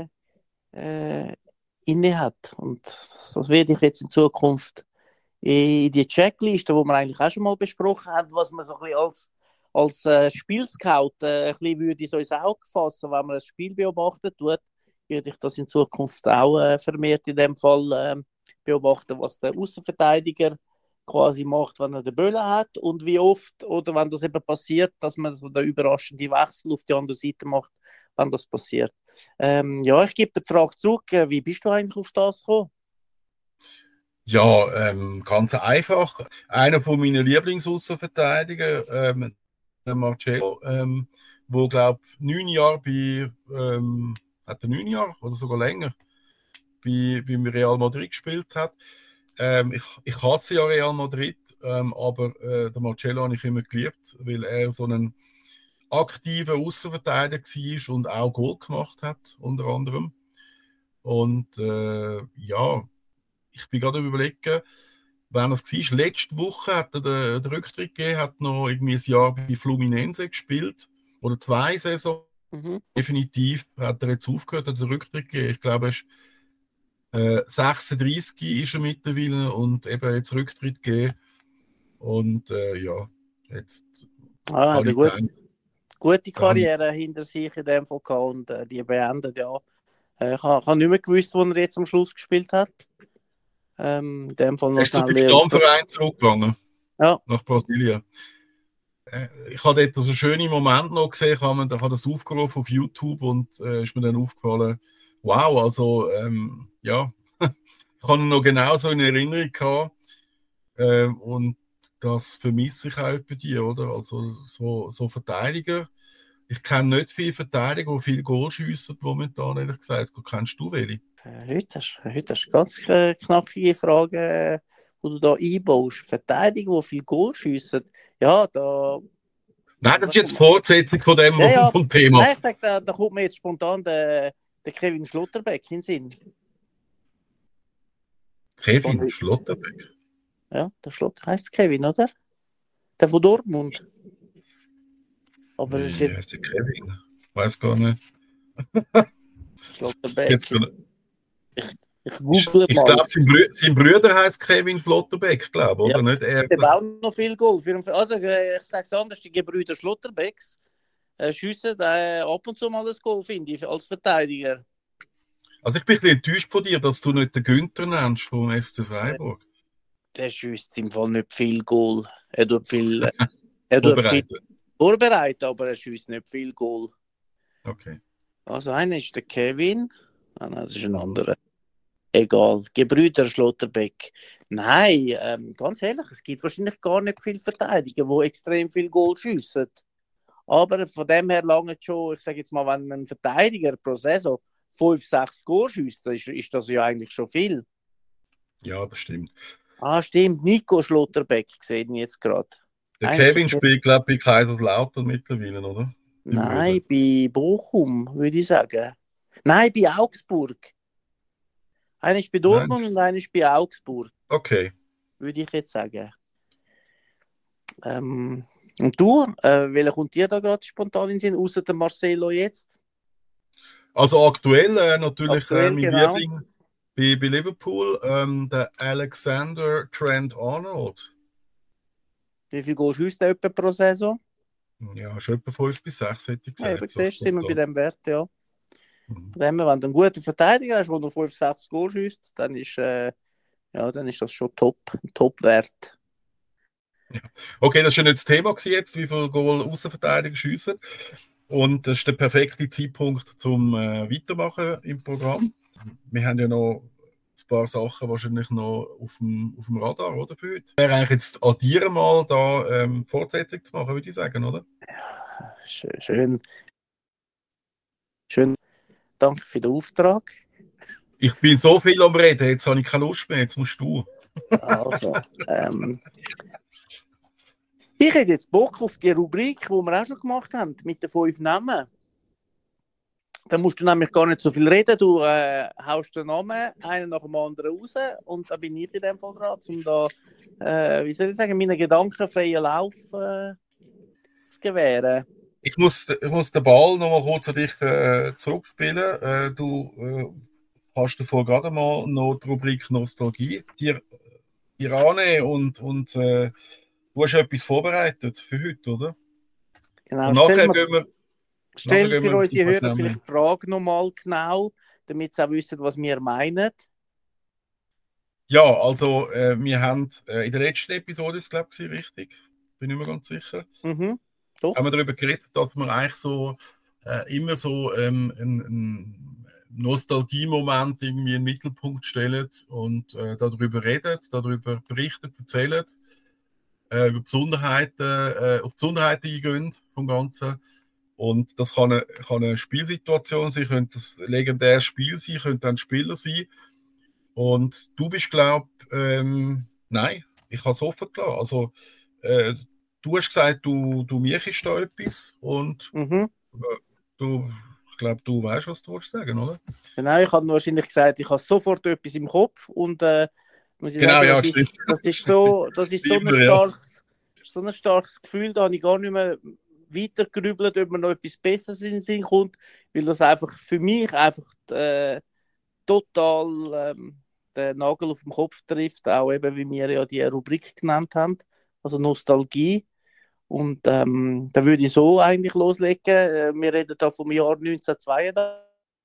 inne hat. Und das werde ich jetzt in Zukunft in die Checkliste, die wir eigentlich auch schon mal besprochen haben, was man so ein bisschen als Spielscout ein bisschen würde so ins Auge fassen, wenn man ein Spiel beobachtet tut, würde ich das in Zukunft auch vermehrt in dem Fall beobachten, was der Außenverteidiger quasi macht, wenn er den Böllen hat und wie oft, oder wenn das eben passiert, dass man so den überraschenden Wechsel auf die andere Seite macht, wenn das passiert. Ja, ich gebe die Frage zurück, wie bist du eigentlich auf das gekommen? Ja, ganz einfach. Einer von meinen Lieblingsaußenverteidiger, der Marcello, wo glaube 9 Jahre hat er 9 Jahre oder sogar länger beim Real Madrid gespielt hat. Ich hasse ja Real Madrid, aber der Marcello habe ich immer geliebt, weil er so ein aktiver Außenverteidiger war und auch Goal gemacht hat, unter anderem. Und ja, ich bin gerade am überlegen, wann das war. Letzte Woche hat er den Rücktritt gegeben, hat noch irgendwie ein Jahr bei Fluminense gespielt. Oder 2 Saisons. Mhm. Definitiv hat er jetzt aufgehört, hat den Rücktritt gegeben. Ich glaube, er ist 36 ist er mittlerweile und eben jetzt Rücktritt gegeben. Und ja, jetzt Ah, hat habe eine ich gedacht, gute da habe ich, Karriere hinter sich in dem Fall gehabt und die beendet, ja. Ich habe nicht mehr gewusst, wo er jetzt am Schluss gespielt hat. In dem Fall er noch ist zu schnell dem Stammverein zurückgegangen, Ja, nach Brasilien. Ich habe dort so einen schönen Moment noch gesehen, da habe ich das aufgerufen auf YouTube und ist mir dann aufgefallen, wow, also ja, ich habe ihn noch genauso in Erinnerung gehabt und das vermisse ich auch bei dir, oder? Also so Verteidiger. Ich kenne nicht viele Verteidiger, die viel Goal schiessen momentan, ehrlich gesagt. Kennst du welche? heute hast du ganz knackige Fragen, die du da einbaust. Verteidiger, die viel Goal schiessen. Ja, da. Nein, das ist jetzt die Fortsetzung von dem Ja, ja. vom Thema. Nein, ich sage, da kommt mir jetzt spontan der Kevin Schlotterbeck in den Sinn. Kevin Schlotterbeck. Ja, der Schlotter heißt Kevin, oder? Der von Dortmund. Aber es ist Wie jetzt heißt der Kevin? Weiß gar nicht. Schlotterbeck. Jetzt, Ich google ich mal. glaube, sein Bruder heißt Kevin Schlotterbeck, glaube ich, Ja, oder nicht? der baut noch viel Goal. Also, ich sage es anders, die Gebrüder Schlotterbecks schiessen ab und zu mal das Goal, finde ich, als Verteidiger. Also ich bin ein bisschen enttäuscht von dir, dass du nicht den Günther nennst vom FC Freiburg. Der schießt im Fall nicht viel Goal. Er tut viel, er tut viel Vorbereitet. vorbereiten, aber er schießt nicht viel Goal. Okay. Also einer ist der Kevin, nein, das ist ein anderer. Egal, Gebrüder Schlotterbeck. Nein, ganz ehrlich, es gibt wahrscheinlich gar nicht viele Verteidiger, die extrem viel Goal schiessen. Aber von dem her lange schon, ich sage jetzt mal, wenn ein Verteidiger pro Saison 5, 6 Goal schießt, dann ist das ja eigentlich schon viel. Ja, das stimmt. Ah, stimmt, Nico Schlotterbeck gesehen jetzt gerade. Der Kevin spielt, glaube ich, bei Kaiserslautern mittlerweile, oder? Nein, bei Bochum, würde ich sagen. Nein, bei Augsburg. Einer ist bei Dortmund und einer ist bei Augsburg, Okay. würde ich jetzt sagen. Und du, welcher kommt dir da gerade spontan in den Sinn, außer der Marcelo jetzt? Also aktuell natürlich Aktuell, mein genau. Liebling bei Liverpool, der Alexander Trent Arnold. Wie viel Goal schießt der etwa pro Saison? Ja, schon etwa 5 bis 6, hätte ich Ja, gesagt. eben So siehst du, sind wir bei spontan. dem Wert, ja. Mhm. Von dem her, wenn du einen guten Verteidiger hast, der nur 5, 6 Goal schießt, dann ist, ja, dann ist das schon ein Top-Wert. Okay, das war ja nicht das Thema gewesen jetzt, wie viel Goal Außenverteidiger schiessen. Und das ist der perfekte Zeitpunkt zum Weitermachen im Programm. Wir haben ja noch ein paar Sachen wahrscheinlich noch auf dem Radar, oder, für heute. Wäre eigentlich jetzt an dir mal da Fortsetzung zu machen, würde ich sagen, oder? Schön. Danke für den Auftrag. Ich bin so viel am Reden, jetzt habe ich keine Lust mehr, jetzt musst du. Also, ich hätte jetzt Bock auf die Rubrik, die wir auch schon gemacht haben, mit den 5 Namen. Da musst du nämlich gar nicht so viel reden. Du haust den Namen einen nach dem anderen raus und da bin ich in dem Fall dran, um da, wie soll ich sagen, meinen Gedanken freien Lauf zu gewähren. Ich muss den Ball noch mal kurz an dich zurückspielen. Du hast davor gerade mal noch die Rubrik Nostalgie dir annehmen und du hast etwas vorbereitet für heute, oder? Genau, Und nachher gehen wir stell gehen wir für auf unsere die Hörer Namen. vielleicht die Frage nochmal genau, damit sie auch wissen, was wir meinen. Ja, also wir haben in der letzten Episode, ist glaube ich, richtig, bin nicht mehr ganz sicher, Doch. haben wir darüber geredet, dass wir eigentlich so immer so Nostalgie-Moment irgendwie in den Mittelpunkt stellen und darüber reden, darüber berichten, erzählen, über auf die Besonderheiten eingehen vom Ganzen. Und das kann eine Spielsituation sein, könnte das legendäre Spiel sein, könnte ein Spieler sein. Und du bist, glaube nein, ich habe es offen gelassen. Also, du hast gesagt, du miechst da etwas und Mhm. ich glaube, du weißt, was du willst sagen, oder? Genau, ich habe wahrscheinlich gesagt, ich habe sofort etwas im Kopf und muss ich Genau, sagen, ja, stimmt. das ist Immer, ja. so ein starkes Gefühl, da habe ich gar nicht mehr weiter gerübelt, ob mir noch etwas Besseres in den Sinn kommt, weil das einfach für mich einfach total den Nagel auf den Kopf trifft, auch eben, wie wir ja die Rubrik genannt haben, also Nostalgie. Und da würde ich so eigentlich loslegen. Wir reden da vom Jahr 1982,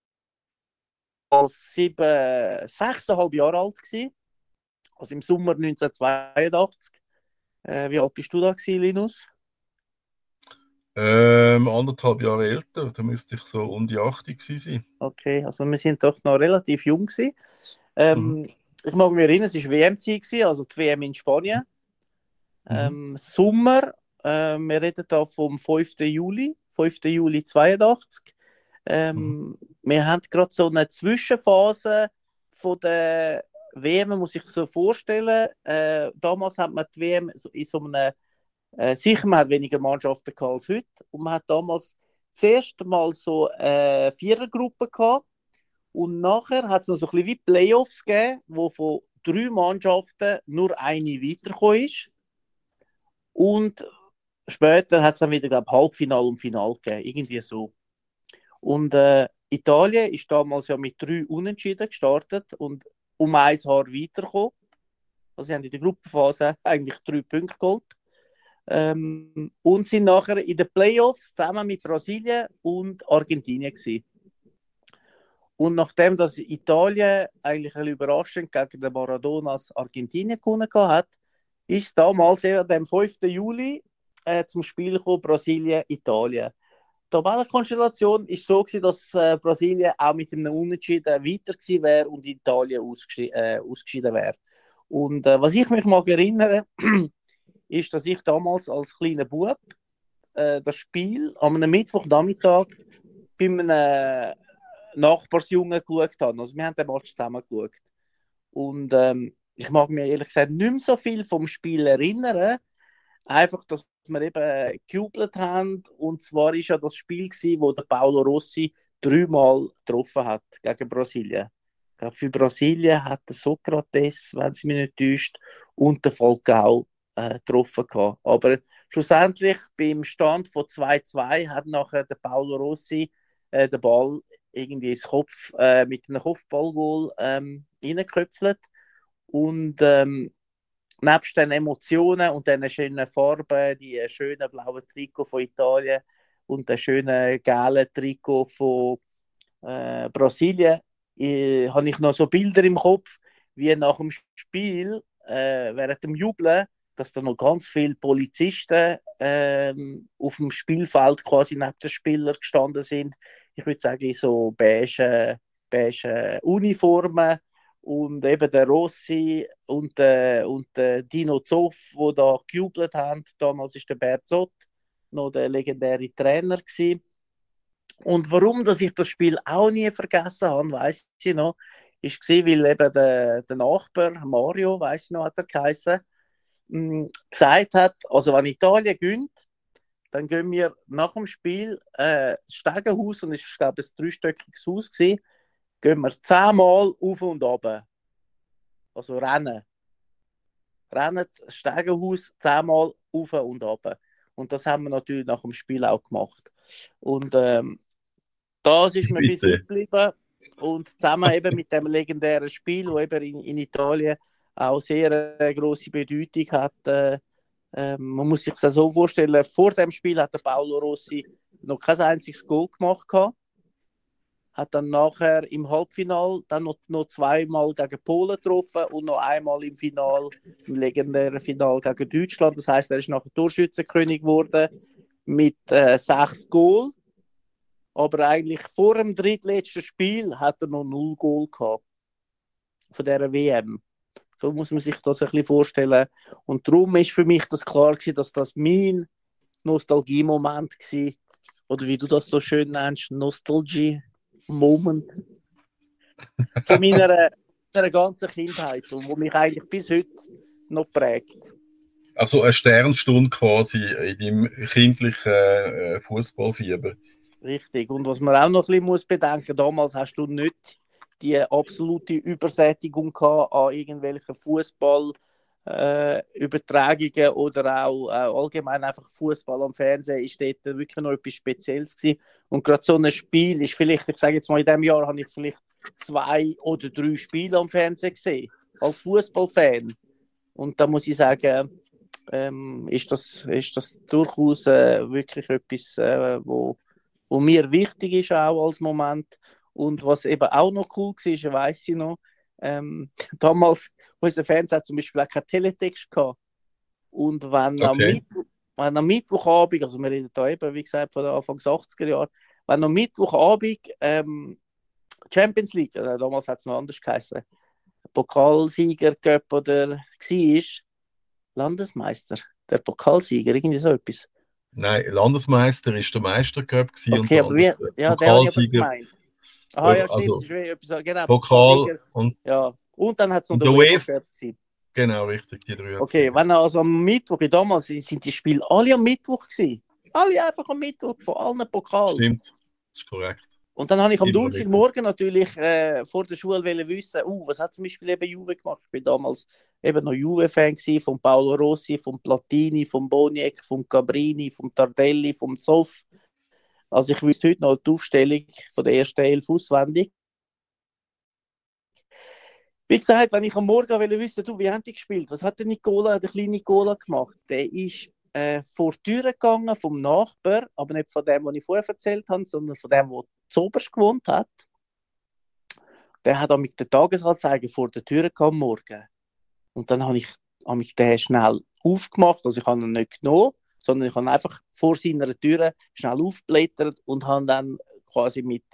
als 6,5 Jahre alt gewesen, also im Sommer 1982. Wie alt bist du da gewesen, Linus? 1,5 Jahre älter, da müsste ich so um die 80 gewesen sein. Okay, also wir sind doch noch relativ jung gewesen. Mhm. Ich mag mich erinnern, es war WM-Zeit gewesen, also die WM in Spanien. Sommer, wir reden da vom 5. Juli 82. Wir haben gerade so eine Zwischenphase von der WM, man muss sich so vorstellen. Damals hat man die WM in so einem, sicher, man hat weniger Mannschaften gehabt als heute. Und man hat damals das erste Mal so Vierergruppen gehabt. Und nachher hat es noch so ein bisschen wie Playoffs gegeben, wo von 3 Mannschaften nur eine weitergekommen ist. Und später hat es dann wieder, glaube ich, Halbfinale und Finale gegeben. Irgendwie so. Und Italien ist damals ja mit 3 Unentschieden gestartet und um 1 Haar weitergekommen. Also sie haben in der Gruppenphase eigentlich 3 Punkte geholt. Und sind nachher in den Playoffs zusammen mit Brasilien und Argentinien gewesen. Und nachdem dass Italien eigentlich ein bisschen überraschend gegen den Maradonas Argentinien gewonnen hat, ist damals am 5. Juli zum Spiel gekommen, Brasilien-Italien. Die Tabellenkonstellation war so gewesen, dass Brasilien auch mit einem Unentschieden weiter gewesen wäre und Italien ausgeschieden wäre. Und was ich mich mag erinnern, ist, dass ich damals als kleiner Bub das Spiel am Mittwochnachmittag bei einem Nachbarsjungen geschaut habe. Also wir haben den Match zusammen geschaut. Und ich mag mir ehrlich gesagt nicht mehr so viel vom Spiel erinnern. Einfach, dass wir eben gejubelt haben. Und zwar war ja das Spiel gewesen, wo der Paolo Rossi 3-mal getroffen hat gegen Brasilien. Ich glaube, für Brasilien hat der Sokrates, wenn sie mich nicht täuscht, und der Falcao getroffen gehabt. Aber schlussendlich beim Stand von 2-2 hat nachher der Paolo Rossi den Ball irgendwie ins Kopf mit einem Kopfballgoal reingeköpfelt. Und nebst den Emotionen und den schönen Farben, die schönen blauen Trikot von Italien und den schönen gelben Trikot von Brasilien, habe ich noch so Bilder im Kopf, wie nach dem Spiel, während dem Jubeln, dass da noch ganz viele Polizisten auf dem Spielfeld quasi neben den Spielern gestanden sind. Ich würde sagen, in so beige Uniformen. Und eben der Rossi und der Dino Zoff, die da gejubelt haben. Damals war der Berzot noch der legendäre Trainer gewesen. Und warum, dass ich das Spiel auch nie vergessen habe, weiss ich noch, ist gewesen, weil eben der Nachbar, Mario, weiss ich noch, hat er geheißen, gesagt hat, also wenn Italien gewinnt, dann gehen wir nach dem Spiel das Stegenhaus, und es war, glaube ich, ein 3-stöckiges Haus gewesen, gehen wir 10-mal auf und runter. Also rennen. Rennen das Stegenhaus 10-mal auf und runter. Und das haben wir natürlich nach dem Spiel auch gemacht. Und das ist mir bis heute geblieben. Und zusammen eben mit dem legendären Spiel, das eben in Italien auch sehr grosse Bedeutung hat. Man muss sich das so vorstellen, vor dem Spiel hat der Paolo Rossi noch kein einziges Goal gemacht gehabt. Hat dann nachher im Halbfinale dann noch 2-mal gegen Polen getroffen und noch einmal im Final, im legendären Final gegen Deutschland. Das heisst, er ist nachher Torschützenkönig geworden mit 6 Goal. aber eigentlich vor dem drittletzten Spiel hat er noch 0 Goal gehabt von dieser WM. So muss man sich das ein bisschen vorstellen. Und darum ist für mich das klar gewesen, dass das mein Nostalgie-Moment war. Oder wie du das so schön nennst, Nostalgie-Moment. Von meiner ganzen Kindheit und wo mich eigentlich bis heute noch prägt. Also eine Sternstunde quasi in deinem kindlichen Fußballfieber. Richtig. Und was man auch noch ein bisschen muss bedenken, damals hast du nicht die absolute Übersättigung gehabt an irgendwelchen Fußballübertragungen oder auch allgemein einfach Fußball am Fernsehen ist dort wirklich noch etwas Spezielles gewesen. Und gerade so ein Spiel ist vielleicht, ich sage jetzt mal, in diesem Jahr habe ich vielleicht 2 oder 3 Spiele am Fernsehen gesehen, als Fußballfan. Und da muss ich sagen, ist das durchaus wirklich etwas, wo mir wichtig ist auch als Moment. Und was eben auch noch cool war, weiss ich noch, damals, unser Fernseher hat zum Beispiel auch keinen Teletext gehabt. Und wenn am Mittwochabend, also wir reden da eben, wie gesagt, von den Anfangs 80er Jahren, wenn am Mittwochabend Champions League, damals hat es noch anders geheißen, Pokalsieger Cup oder war, Landesmeister, der Pokalsieger, irgendwie so etwas. Nein, Landesmeister ist der Meistercup gewesen Okay, und aber ja, der habe ich aber gemeint. Ah ja, stimmt, also das ist wie etwas, genau, Pokal und, ja. Und dann hat es noch und den der UEFA Cup gewesen. Genau, richtig, die 3. Okay, wenn also am Mittwoch, damals sind die Spiele alle am Mittwoch gewesen. Alle einfach am Mittwoch von allen Pokalen. Stimmt, das ist korrekt. Und dann habe ich am Immer Donnerstagmorgen natürlich vor der Schule wissen, was hat zum Beispiel eben Juve gemacht. Ich war damals eben noch Juve-Fan gewesen, von Paolo Rossi, von Platini, von Boniek, von Cabrini, von Tardelli, vom Zoff. Also ich wüsste heute noch die Aufstellung von der ersten 11 auswendig. Wie gesagt, wenn ich am Morgen wissen wie haben die gespielt? Was hat der kleine Nicola gemacht? Der ist vor die Tür gegangen vom Nachbar, aber nicht von dem, was ich vorher erzählt habe, sondern von dem, der zuoberst gewohnt hat. Der hat mit der Tagesanzeige vor der Tür am Morgen. Und dann habe ich den schnell aufgemacht, also ich habe ihn nicht genommen, sondern ich habe einfach vor seiner Tür schnell aufgeblättert und habe dann quasi mit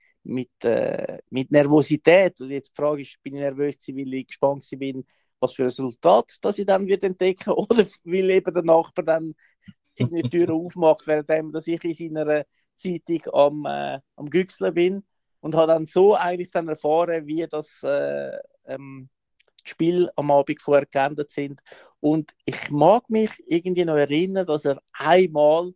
Nervosität, und jetzt die Frage ist, bin ich nervös gewesen, weil ich gespannt bin, was für ein Resultat das ich dann wieder entdecken oder weil eben der Nachbar dann die Tür aufmacht, während dass ich in seiner Zeitung am Güchseln bin, und habe dann so eigentlich dann erfahren, wie das Spiel am Abend vorher geendet sind. Und ich mag mich irgendwie noch erinnern, dass er einmal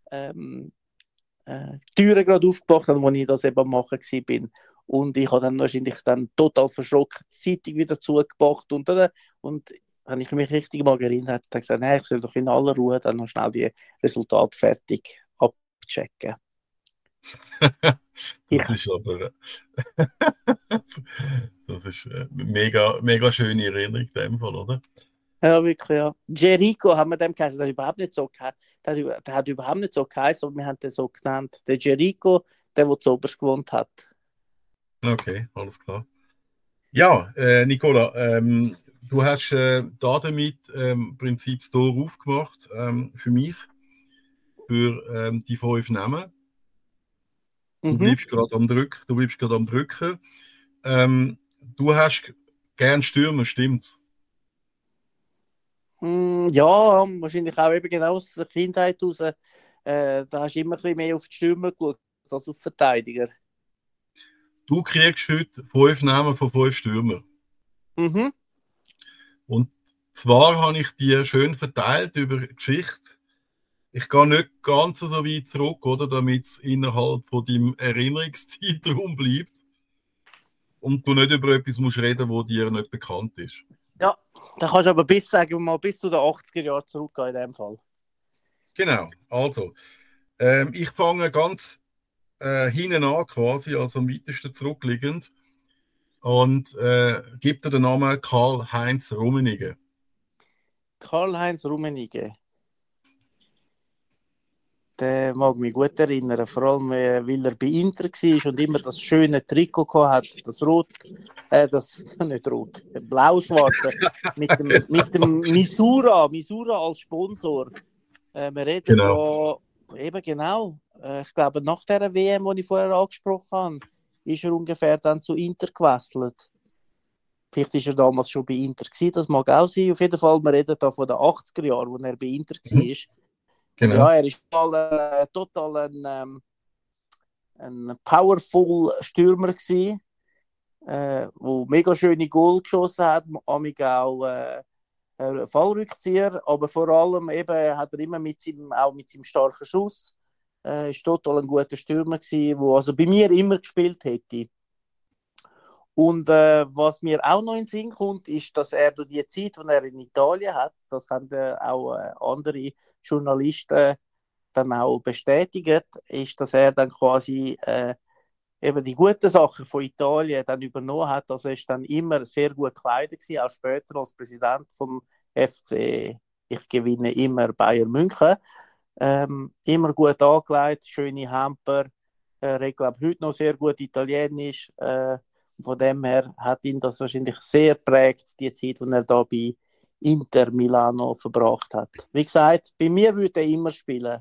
die Türen gerade aufgemacht hat, als ich das eben am Machen war. Und ich habe dann wahrscheinlich total verschrocken die Zeitung wieder zugemacht. Und wenn ich mich richtig mal erinnert habe, habe ich gesagt, nein, ich soll doch in aller Ruhe dann noch schnell die Resultate fertig abchecken. Das ist aber das ist mega, mega schöne Erinnerung in dem Fall, oder? Ja, wirklich, ja. Jericho haben wir dem geheißen, der hat überhaupt nicht so geheißen, aber wir haben den so genannt. Der Jericho, der zuoberst gewohnt hat. Okay, alles klar. Ja, Nicola, du hast damit im Prinzip das Tor aufgemacht für mich, für die 5 Namen. Du bleibst gerade am Drücken. Du hast gern Stürmer, stimmt's? Ja, wahrscheinlich auch eben genau aus der Kindheit raus. Da hast du immer ein bisschen mehr auf die Stürmer geschaut als auf die Verteidiger. Du kriegst heute 5 Namen von 5 Stürmern. Mhm. Und zwar habe ich die schön verteilt über die Geschichte. Ich gehe nicht ganz so weit zurück, oder, damit es innerhalb von deinem Erinnerungszeitraum bleibt und du nicht über etwas musst reden, wo dir nicht bekannt ist. Ja, da kannst du aber bis zu den 80er Jahren zurückgehen in dem Fall. Genau, also ich fange ganz hinten an quasi, also am weitesten zurückliegend, und gebe dir den Namen Karl-Heinz Rummenigge. Karl-Heinz Rummenigge. Der mag mich gut erinnern, vor allem weil er bei Inter war und immer das schöne Trikot hatte, das Rot, nicht Rot, blau-schwarze, mit dem Misura als Sponsor. Wir reden da eben genau ich glaube, nach der WM, die ich vorher angesprochen habe, ist er ungefähr dann zu Inter gewechselt. Vielleicht war er damals schon bei Inter gewesen, das mag auch sein. Auf jeden Fall, wir reden da von den 80er Jahren, wo er bei Inter war. Und Genau. ja, er ist total ein powerful Stürmer gewesen, wo mega schöne Goal geschossen hat, amig auch Fallrückzieher, aber vor allem eben hat er immer auch mit seinem starken Schuss, ist total ein guter Stürmer gewesen, wo also bei mir immer gespielt hätte. Und was mir auch noch in den Sinn kommt, ist, dass er durch die Zeit, die er in Italien hat, das haben auch andere Journalisten dann auch bestätigt, ist, dass er dann quasi eben die guten Sachen von Italien dann übernommen hat. Also er ist dann immer sehr gut gekleidet gewesen, auch später als Präsident vom FC. Ich gewinne immer Bayern München. Immer gut angelegt, schöne Hemper. Ich glaube heute noch sehr gut Italienisch. Von dem her hat ihn das wahrscheinlich sehr prägt, die Zeit, die er da bei Inter Milano verbracht hat. Wie gesagt, bei mir würde er immer spielen.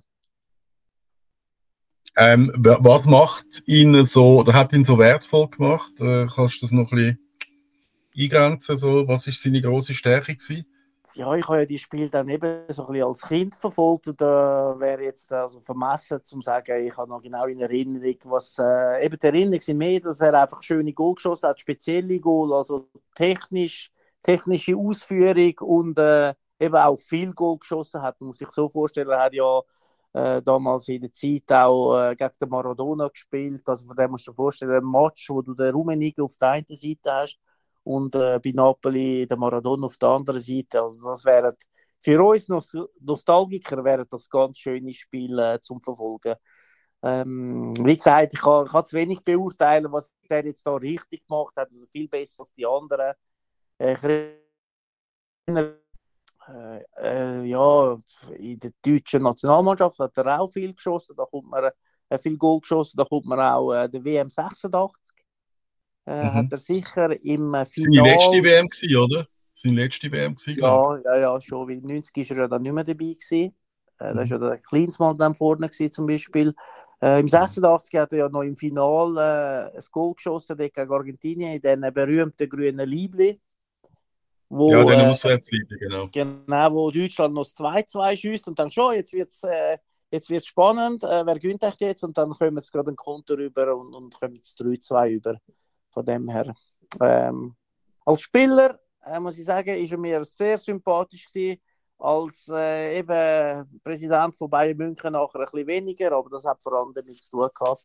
Was macht ihn so, oder hat ihn so wertvoll gemacht? Kannst du das noch ein bisschen eingrenzen? So? Was ist seine grosse Stärke gewesen? Ja, ich habe ja die Spiele dann eben so ein bisschen als Kind verfolgt und da wäre jetzt also vermessen, zu sagen, ich habe noch genau in Erinnerung, was eben die Erinnerung sind mehr, dass er einfach schöne Goal geschossen hat, spezielle Goal, also technische Ausführung und eben auch viel Goal geschossen hat. Man muss sich so vorstellen, er hat ja damals in der Zeit auch gegen den Maradona gespielt, also von dem musst du dir vorstellen, ein Match, wo du den Rummenigge auf der einen Seite hast und bei Napoli der Maradona auf der anderen Seite. Also das wäre für uns Nostalgiker wäre das ganz schöne Spiel zum Verfolgen. Wie gesagt, ich kann zu wenig beurteilen, was der jetzt da richtig gemacht hat, viel besser als die anderen. Ich erinnere, ja, in der deutschen Nationalmannschaft hat er auch viel geschossen, da kommt man viel Goal geschossen, da kommt man auch der WM 86. Hat er sicher im Seine Finale. letzte WM gewesen, oder? Seine letzte WM gewesen, glaube Ja, schon. Weil 90 ist er ja dann nicht mehr dabei gewesen. Da war ja der Klinsmann dann vorne gewesen, zum Beispiel. Im 86 hat er ja noch im Finale ein Goal geschossen gegen Argentinien in diesen berühmten grünen Liebli. Wo, ja, den Auswärtsliebe, genau. Genau, wo Deutschland noch das 2-2 schießt und dann schon, jetzt wird's spannend, wer gewinnt echt jetzt? Und dann kommen jetzt gerade einen Konter rüber und kommen jetzt 3-2 über. Von dem her. Als Spieler, muss ich sagen, ist er mir sehr sympathisch gewesen. Als eben Präsident von Bayern München nachher ein bisschen weniger, aber das hat vor allem damit zu tun gehabt,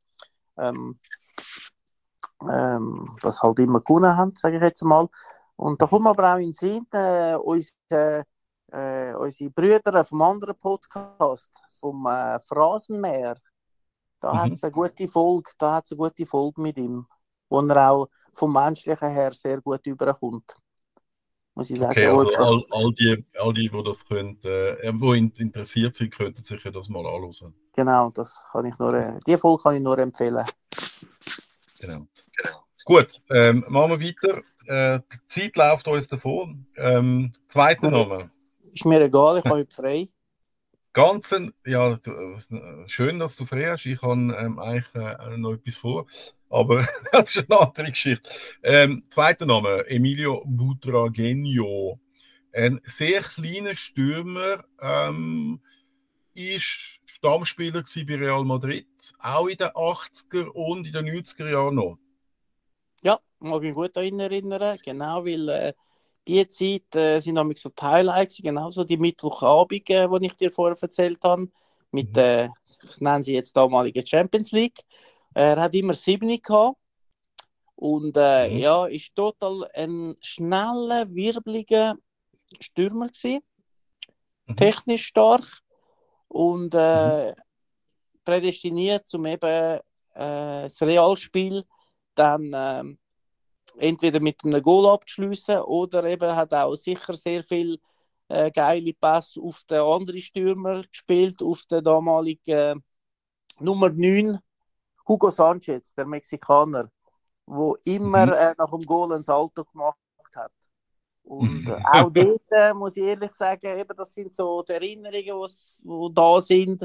dass halt immer gewonnen haben, sage ich jetzt mal. Und da kommt aber auch in den Sinn, unsere Brüder vom anderen Podcast, vom Phrasenmäher, da hat es eine gute Folge mit ihm, wo er auch vom Menschlichen her sehr gut überkommt. Muss ich sagen. Okay, also all die das können, wo interessiert sind, könnten sich ja das mal anschauen. Genau, die Folge kann ich nur empfehlen. Genau. Gut, machen wir weiter. Die Zeit läuft uns davon. Zweiter Name. Ist mir egal, ich habe heute frei. Ja, schön, dass du frei hast. Ich habe eigentlich noch etwas vor, aber das ist eine andere Geschichte. Zweiter Name, Emilio Butragueño. Ein sehr kleiner Stürmer, ist Stammspieler bei Real Madrid, auch in den 80er und in den 90er Jahren noch. Ja, mag ich gut daran erinnern, genau, weil die Zeit sind nämlich so die Highlights, genauso die Mittwochabend, die ich dir vorher erzählt habe, mit ich nenne sie jetzt damalige Champions League. Er hat immer 7 gehabt und ja, ist total ein schneller, wirbeliger Stürmer gewesen, technisch stark und prädestiniert, um eben das Realspiel dann entweder mit einem Goal abzuschliessen oder eben hat auch sicher sehr viel geile Pässe auf den anderen Stürmer gespielt, auf den damaligen Nummer 9, Hugo Sanchez, der Mexikaner, der immer nach dem Goal ein Salto gemacht hat. Und auch dort muss ich ehrlich sagen, eben, das sind so die Erinnerungen, die da sind.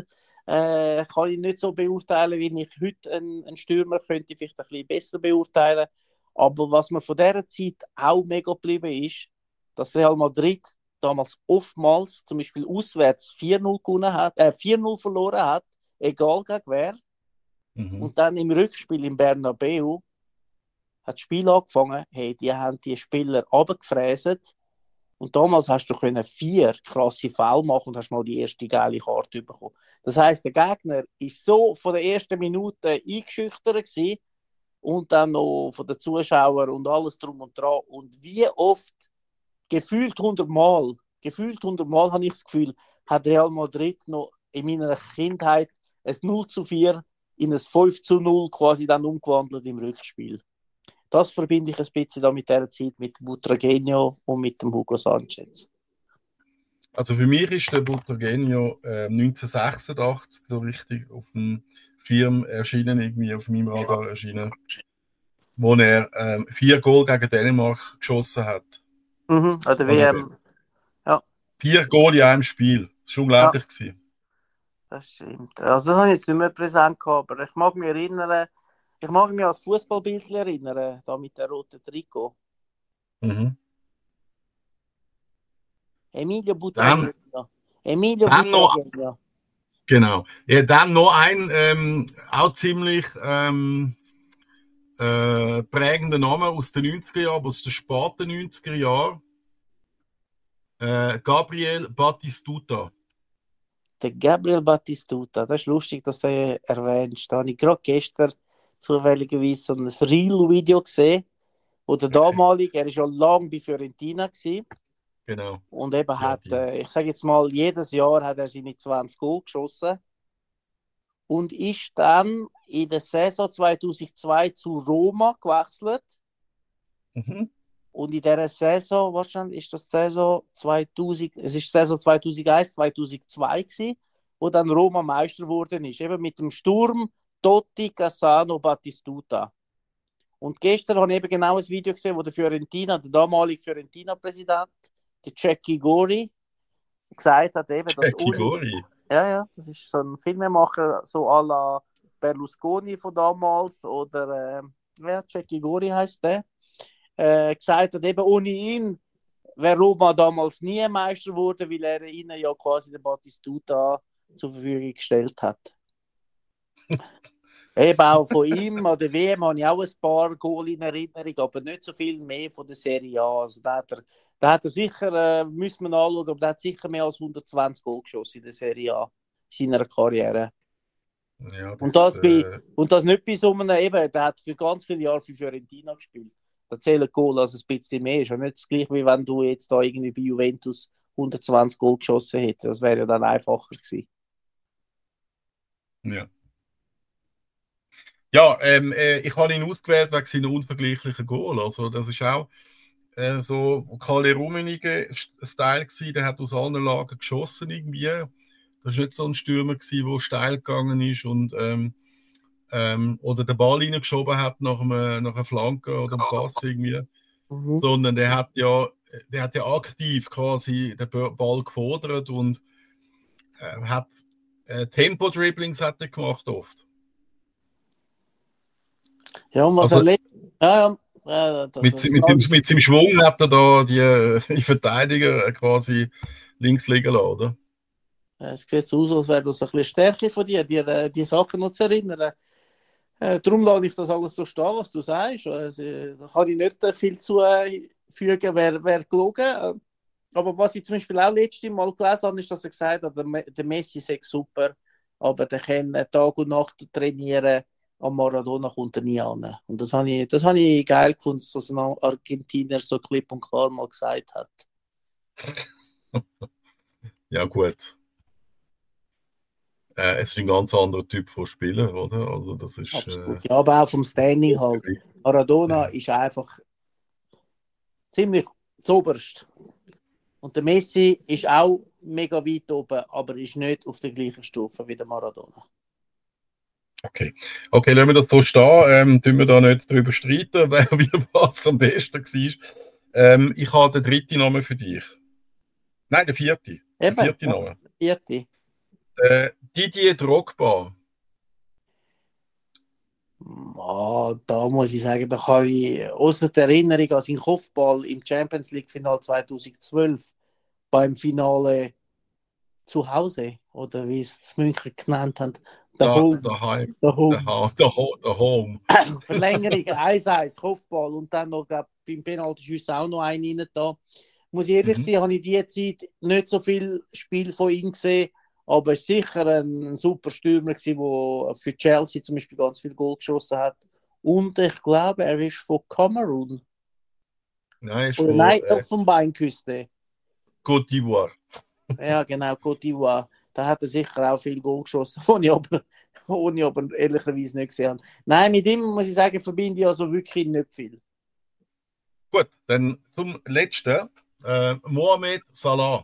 kann ich nicht so beurteilen, wie ich heute einen Stürmer könnte vielleicht ein bisschen besser beurteilen. Aber was mir von dieser Zeit auch mega geblieben ist, dass Real Madrid damals oftmals zum Beispiel auswärts 4-0 gewonnen hat, 4-0 verloren hat, egal gegen wer. Mhm. Und dann im Rückspiel im Bernabeu hat das Spiel angefangen, hey, die haben die Spieler runtergefräset. Und damals hast du 4 krasse Foul machen und hast mal die erste geile Karte bekommen. Das heisst, der Gegner ist so von der ersten Minute eingeschüchtert gewesen und dann noch von den Zuschauern und alles drum und dran. Und wie oft, gefühlt 100 Mal habe ich das Gefühl, hat Real Madrid noch in meiner Kindheit ein 0-4 in ein 5-0 quasi dann umgewandelt im Rückspiel. Das verbinde ich ein bisschen da mit dieser Zeit mit Butragueño und mit dem Hugo Sanchez. Also für mich ist der Butragueño 1986 so richtig auf dem Schirm erschienen, irgendwie auf meinem Radar erschienen, wo er 4 Goal gegen Dänemark geschossen hat. An der Also, WM. 4 Goal in einem Spiel. Das war unglaublich. Gewesen. Das stimmt. Also das habe ich jetzt nicht mehr präsent gehabt, aber ich mag mich an das Fußballbild erinnern, da mit der roten Trikot. Mhm. Emilio Butragueño. Dann noch, genau. Ja, dann noch ein auch ziemlich prägender Name aus den 90er Jahren, aus den späten 90er Jahren. Gabriel Batistuta. Der Gabriel Batistuta, das ist lustig, dass du den erwähnst. Da habe ich gerade gestern zufälligerweise so ein Reel-Video gesehen, wo der damalige, er war schon lange bei Fiorentina gewesen, Genau. und eben Ja, hat, die. ich sage jetzt mal, jedes Jahr hat er seine 20 Goal geschossen und ist dann in der Saison 2002 zu Roma gewechselt. Mhm. Und in dieser Saison, wahrscheinlich ist das Saison 2000, es ist Saison 2001, 2002 gewesen, wo dann Roma Meister geworden ist. Eben mit dem Sturm Totti, Cassano, Batistuta. Und gestern habe ich eben genau ein Video gesehen, wo der damalige Fiorentina-Präsident, der Jackie Gori, gesagt hat, eben, dass Jackie Gori. Ja, das ist so ein Filmemacher, so à la Berlusconi von damals, oder Jackie Gori heißt der. Gesagt hat, eben ohne ihn wäre Roma damals nie Meister geworden, weil er ihnen ja quasi den Batistuta zur Verfügung gestellt hat. Eben auch von ihm an der WM habe ich auch ein paar Goal in Erinnerung, aber nicht so viel mehr von der Serie A. Also da hat er sicher, müssen wir anschauen, aber der hat sicher mehr als 120 Goal geschossen in der Serie A in seiner Karriere. Ja, Und das nicht bei so einem, eben, der hat für ganz viele Jahre für Fiorentina gespielt. Da zählen Goal als ein bisschen mehr. Ist ja nicht das gleiche, wie wenn du jetzt da irgendwie bei Juventus 120 Goal geschossen hättest. Das wäre ja dann einfacher gewesen. Ja. Ja, ich habe ihn ausgewählt wegen seiner unvergleichlichen Goal. Also das ist auch so Kalle Rummenigge-Style gewesen. Der hat aus allen Lagen geschossen irgendwie. Das war nicht so ein Stürmer gewesen, der steil gegangen ist und oder den Ball reingeschoben hat nach einer Flanke oder einem Pass irgendwie. Mhm. Sondern der hat ja aktiv quasi den Ball gefordert und hat Tempo-Dribblings hat er gemacht oft. Ja, und was Also, mit seinem Schwung hat er da die Verteidiger quasi links liegen lassen, oder? Es sieht so aus, als wäre das ein bisschen Stärke von dir, die Sachen noch zu erinnern. Darum lasse ich das alles so stehen, was du sagst. Also, da kann ich nicht viel zufügen, wer gelogen. Aber was ich zum Beispiel auch letztes Mal gelesen habe, ist, dass er gesagt hat, der Messi sei super, aber der kann Tag und Nacht trainieren. Am Maradona kommt er nie an. Und das habe ich geil gefunden, dass ein Argentinier so klipp und klar mal gesagt hat. Ja, gut. Es ist ein ganz anderer Typ von Spieler, oder? Also das ist, absolut. Ja, aber auch vom Standing halt. Maradona ist einfach ziemlich zoberst. Und der Messi ist auch mega weit oben, aber ist nicht auf der gleichen Stufe wie der Maradona. Okay, lassen wir das so stehen. Tun wir da nicht drüber streiten, wer wie was am besten war. Ich habe den dritten Namen für dich. Nein, der vierte. Eben, Der vierte Name. Vierte. Didier Drogba. Da muss ich sagen, da kann ich außer der Erinnerung an seinen Kopfball im Champions League-Final 2012 beim Finale zu Hause, oder wie es in München genannt haben, der Home. Daheim. Der Home. Der Home. Verlängerung 1-1, Kopfball und dann noch glaub, beim Penalty-Schuss auch noch einen rein da. Muss ich ehrlich sein, habe ich die Zeit nicht so viel Spiel von ihm gesehen, aber er war sicher ein super Stürmer gewesen, der für Chelsea zum Beispiel ganz viel Goal geschossen hat. Und ich glaube, er ist von Kamerun. Nein, ist Oder von nein, doch von Beinküste. Côte d'Ivoire. Ja, genau, Côte d'Ivoire. Da hat er sicher auch viel Goal geschossen, wo ich aber ehrlicherweise nicht gesehen habe. Nein, mit ihm muss ich sagen, verbinde ich also wirklich nicht viel. Gut, dann zum letzten. Mohamed Salah.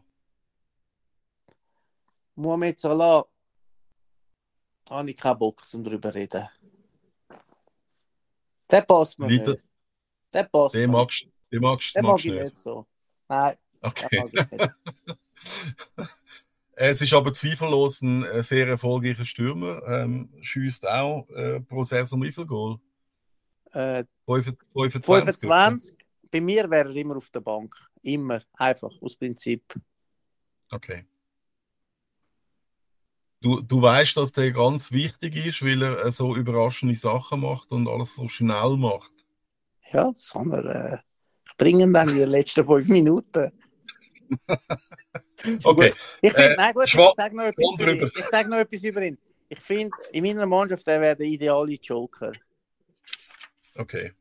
Mohamed Salah, da habe ich keinen Bock, um darüber zu reden. Der passt mir Lieder, nicht. Der passt den mir magst den magst, Den mag magst ich nicht. nicht so. Nein, den Okay. mag ich nicht. Es ist aber zweifellos ein sehr erfolgreicher Stürmer. Schießt auch pro Saison wie viel Goal? Äh, 25. 25. Bei mir wäre er immer auf der Bank. Immer. Einfach, aus Prinzip. Okay. Du weißt, dass der ganz wichtig ist, weil er so überraschende Sachen macht und alles so schnell macht. Ja, das haben wir. Ich bringe ihn dann in den letzten 5 Minuten. Okay. Gut. Ich finde, nein, gut, ich Schwab- sage noch etwas über ihn. Ich sage noch etwas über ihn. Ich finde, in meiner Mannschaft, der wäre der ideale Joker. Okay.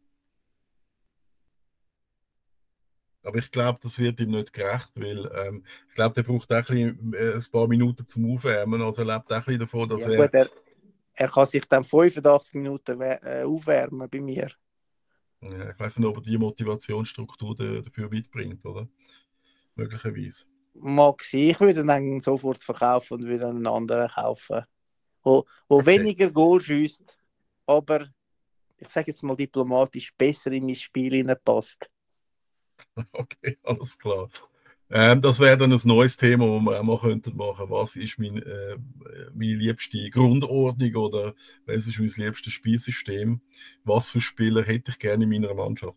Aber ich glaube, das wird ihm nicht gerecht, weil ich glaube, der braucht auch ein paar Minuten zum Aufwärmen. Also er lebt auch ein bisschen davon, dass Ja, gut, er kann sich dann 85 Minuten aufwärmen bei mir. ich weiß nicht, ob er die Motivationsstruktur dafür mitbringt, oder? Möglicherweise. Mag sein. Ich würde ihn dann sofort verkaufen und würde einen anderen kaufen, wo Okay. weniger Goal schießt, aber ich sage jetzt mal diplomatisch besser in mein Spiel hineinpasst. Okay, alles klar. Das wäre dann ein neues Thema, das wir auch mal könnten machen. Was ist meine liebste Grundordnung oder was ist mein liebstes Spielsystem? Was für Spieler hätte ich gerne in meiner Mannschaft?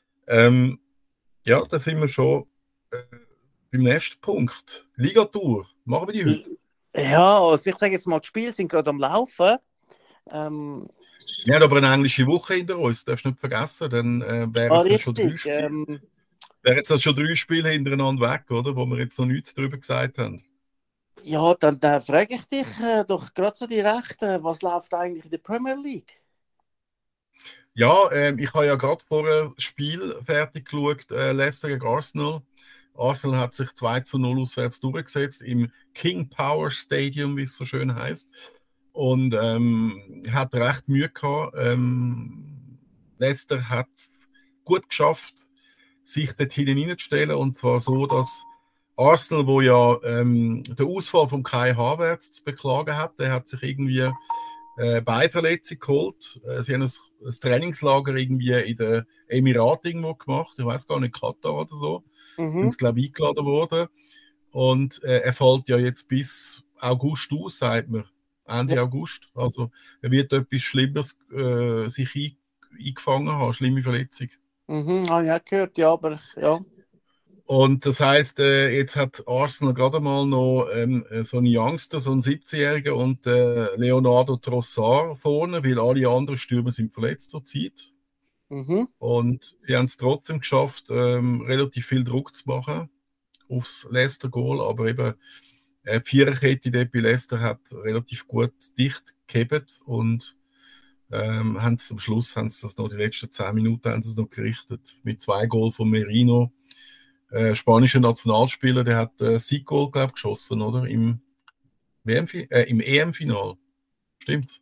Ja, da sind wir schon beim nächsten Punkt. Ligatour. Machen wir die heute? Ja, also ich sage jetzt mal, die Spiele sind gerade am Laufen. Wir haben aber eine englische Woche hinter uns, darfst du nicht vergessen. Dann wären jetzt schon 3 Spiele. Wären jetzt schon 3 Spiele hintereinander weg, oder? Wo wir jetzt noch nichts darüber gesagt haben. Ja, dann frage ich dich doch gerade so direkt, was läuft eigentlich in der Premier League? Ja, ich habe ja gerade vorher das Spiel fertig geschaut, Leicester gegen Arsenal. Arsenal hat sich 2-0 auswärts durchgesetzt im King Power Stadium, wie es so schön heißt. Und hat recht Mühe gehabt. Leicester hat es gut geschafft, sich dort hineinzustellen. Und zwar so, dass Arsenal, wo ja den Ausfall von Kai Havertz zu beklagen hat, der hat sich irgendwie Beinverletzung geholt. Sie haben ein Trainingslager irgendwie in den Emiraten irgendwo gemacht. Ich weiß gar nicht, Katar oder so. Sind sie, glaube ich, eingeladen worden. Und er fällt ja jetzt bis August aus, sagt man. Ende August. Also er wird etwas Schlimmes sich eingefangen haben, schlimme Verletzung. Habe ich auch gehört, ja, aber ja. Und das heisst, jetzt hat Arsenal gerade mal noch so einen Youngster, so einen 17-Jährigen und Leonardo Trossard vorne, weil alle anderen Stürmer sind verletzt zurzeit. Und sie haben es trotzdem geschafft, relativ viel Druck zu machen aufs Leicester-Goal, aber eben die Viererkette dort bei Leicester hat relativ gut dicht gehebt und am Schluss haben sie das noch, die letzten 10 Minuten haben sie es noch gerichtet, mit 2 Goal von Merino. Spanischer Nationalspieler, der hat Sieg-Goal, glaube ich, geschossen, oder? Im EM-Final. Stimmt's?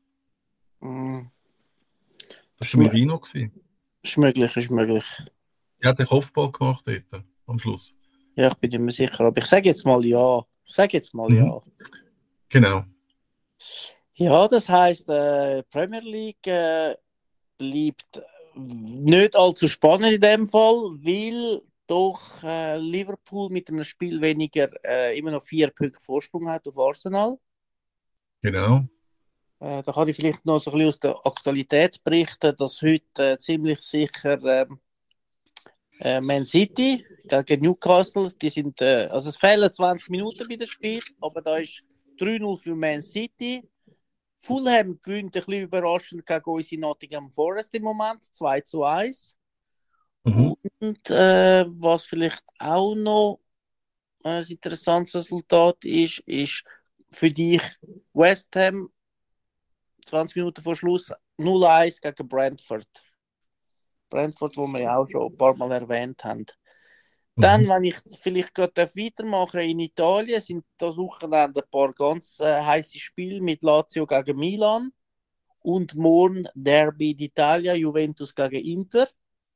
Das war Merino gewesen. Ist möglich. Er hat den Kopfball gemacht dort, am Schluss. Ja, ich bin nicht mehr sicher, aber ich sage jetzt mal ja. Ja. Genau. Ja, das heisst, Premier League bleibt nicht allzu spannend in dem Fall, weil doch Liverpool mit einem Spiel weniger immer noch 4 Punkte Vorsprung hat auf Arsenal. Genau. Da kann ich vielleicht noch so ein bisschen aus der Aktualität berichten, dass heute ziemlich sicher Man City gegen Newcastle, die sind, also es fehlen 20 Minuten bei dem Spiel, aber da ist 3-0 für Man City. Fulham gewinnt ein bisschen überraschend gegen unsere Nottingham Forest im Moment, 2-1. Mhm. Und was vielleicht auch noch ein interessantes Resultat ist für dich West Ham 20 Minuten vor Schluss 0-1 gegen Brentford. Brentford, wo wir ja auch schon ein paar Mal erwähnt haben. Dann, Mhm. wenn ich vielleicht gerade weitermachen in Italien, sind das Wochenende ein paar ganz heiße Spiele mit Lazio gegen Milan und morgen Derby d'Italia, Juventus gegen Inter.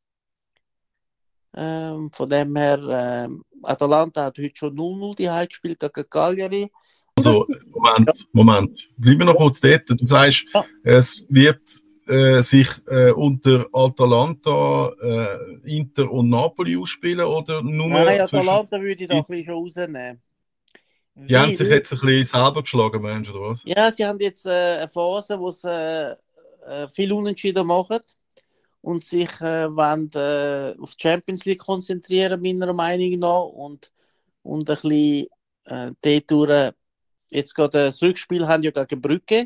Von dem her, Atalanta hat heute schon 0-0 die Heim gespielt gegen Cagliari. Und das, Also, Moment. Bleiben wir noch kurz dort. Du sagst, ja, es wird sich unter Atalanta, Inter und Napoli ausspielen oder nein, nur zwischen. Atalanta würde ich da ein bisschen schon rausnehmen. Die haben sich Weil, jetzt ein bisschen selber geschlagen, meinst du, oder was? ja, sie haben jetzt eine Phase, wo sie viel Unentschieden machen und sich wollen, auf die Champions League konzentrieren, meiner Meinung nach. Und ein bisschen dort durch, jetzt gerade das Rückspiel haben ja gegen Brügge,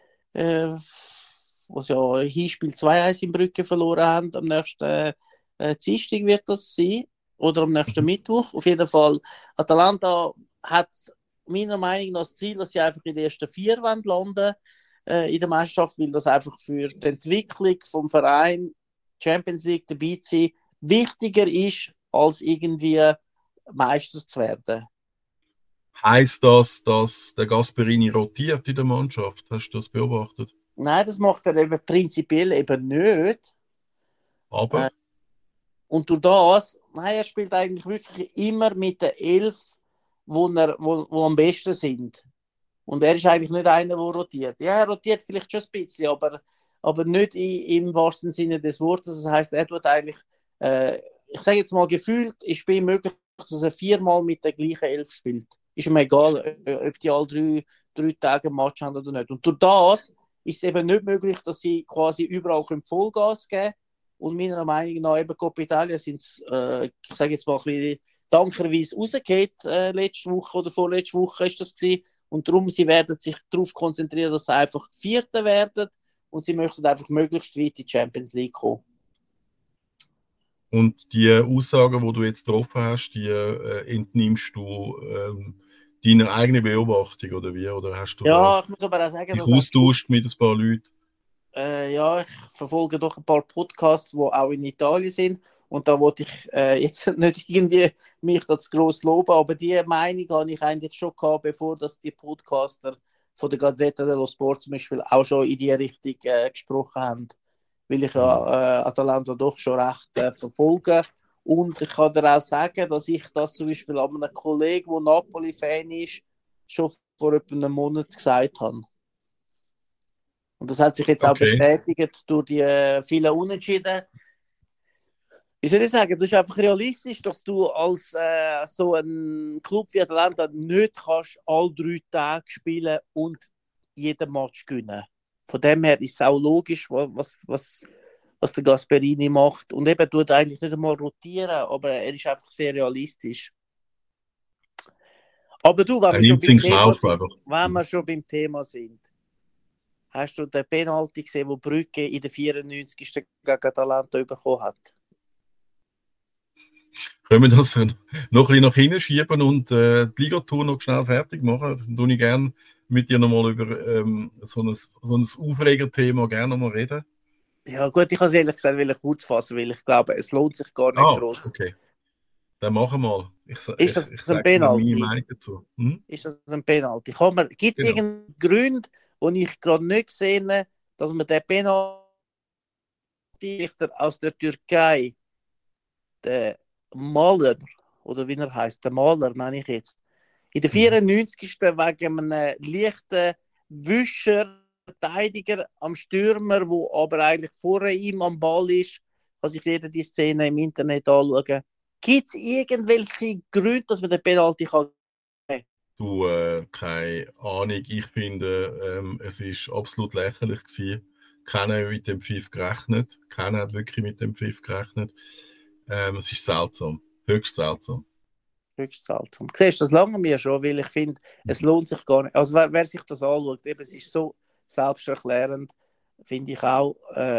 wo sie ja Hinspiel 2-1 in Brügge verloren haben. Am nächsten Dienstag wird das sein. Oder am nächsten Mittwoch. Auf jeden Fall, Atalanta hat meiner Meinung nach das Ziel, dass sie einfach in den ersten 4 landen in der Meisterschaft, weil das einfach für die Entwicklung vom Verein Champions League dabei zu sein wichtiger ist, als irgendwie Meister zu werden. Heißt das, dass der Gasperini rotiert in der Mannschaft? Hast du das beobachtet? Nein, das macht er eben prinzipiell eben nicht. Aber, Und durch das, nein, er spielt eigentlich wirklich immer mit den 11, wo am besten sind. Und er ist eigentlich nicht einer, der rotiert. Ja, er rotiert vielleicht schon ein bisschen, aber nicht im wahrsten Sinne des Wortes. Das heißt, er tut eigentlich, ich sage jetzt mal gefühlt, ist bei ihm möglich, dass er 4-mal mit der gleichen 11 spielt. Ist ihm egal, ob die alle drei Tage ein Match haben oder nicht. Und durch das ist es eben nicht möglich, dass sie quasi überall Vollgas geben können. Und meiner Meinung nach, eben Coppa Italia sind ich sage jetzt mal ein bisschen dankerweise rausgeht, letzte Woche oder vorletzte Woche ist das gewesen. Und darum, sie werden sich darauf konzentrieren, dass sie einfach Vierte werden und sie möchten einfach möglichst weit in die Champions League kommen. und die Aussagen, die du jetzt getroffen hast, die entnimmst du deiner eigenen Beobachtung, oder wie? Oder hast du da Ja, ich muss aber auch sagen, dich dass auch austauscht mit ein paar Leuten? ja, ich verfolge doch ein paar Podcasts, die auch in Italien sind. Und da wollte ich jetzt nicht irgendwie mich das gross loben, aber die Meinung habe ich eigentlich schon gehabt, bevor dass die Podcaster von der Gazzetta dello Sport zum Beispiel auch schon in die Richtung gesprochen haben. Weil ich ja Atalanta doch schon recht verfolge. Und ich kann dir auch sagen, dass ich das zum Beispiel an einem Kollegen, der Napoli-Fan ist, schon vor etwa einem Monat gesagt habe. Und das hat sich jetzt auch Okay. bestätigt durch die vielen Unentschieden. Wie soll ich sagen, das ist einfach realistisch, dass du als so ein Club wie Atalanta nicht kannst alle 3 Tage spielen und jeden Match gewinnen. Von dem her ist es auch logisch, was der Gasperini macht. Und eben tut eigentlich nicht einmal rotieren, aber er ist einfach sehr realistisch. Aber du, Er nimmt es in Kauf einfach. wenn wir schon beim Thema sind, hast du den Penalty gesehen, wo Brügge in der 94. gegen Atalanta bekommen hat? Können wir das noch ein bisschen nach hinten schieben und die Ligatour noch schnell fertig machen? Dann tue ich gerne mit dir nochmal über so ein Aufregerthema gerne nochmal reden. Ja gut, ich kann es ehrlich gesagt kurz fassen, weil ich glaube, es lohnt sich gar nicht groß. Okay. Dann machen wir mal. Ist das Ich ein sage dir dann meine Penalty? Meinung dazu. Hm? Ist das ein Penalty? Gibt es Genau. irgendeinen Grund, den ich gerade nicht gesehen habe, dass man den Penalty aus der Türkei, der Maler, oder wie er heißt, der Maler nenne ich jetzt, in der 94. wegen einem leichten Wischer Verteidiger am Stürmer, wo aber eigentlich vor ihm am Ball ist, kann sich jeder die Szene im Internet anschauen. Gibt es irgendwelche Gründe, dass man den Penalty kann geben? Du, keine Ahnung, ich finde, es ist absolut lächerlich gewesen. Keiner hat mit dem Pfiff gerechnet. Keiner hat wirklich mit dem Pfiff gerechnet. Es ist seltsam. Höchst seltsam. Höchst seltsam. Siehst du, das lange mir schon, weil ich finde, es lohnt sich gar nicht. Also wer sich das anschaut, eben, es ist so selbsterklärend, finde ich auch.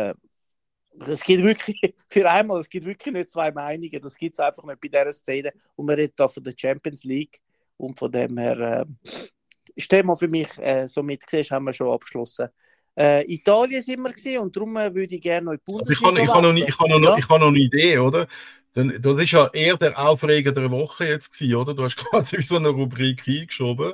Es gibt wirklich, für einmal, es gibt wirklich nicht zwei Meinungen. Das gibt es einfach nicht bei dieser Szene. Und wir reden da von der Champions League. Und von dem her ist das Thema für mich, somit siehst, haben wir schon abgeschlossen. Italien sind wir gewesen, und darum würde ich gerne noch in die Also ich Bundesliga habe wechseln. ich habe noch eine Idee, oder? Denn das ist ja eher der Aufreger der Woche jetzt gewesen, oder? Du hast quasi so eine Rubrik eingeschoben.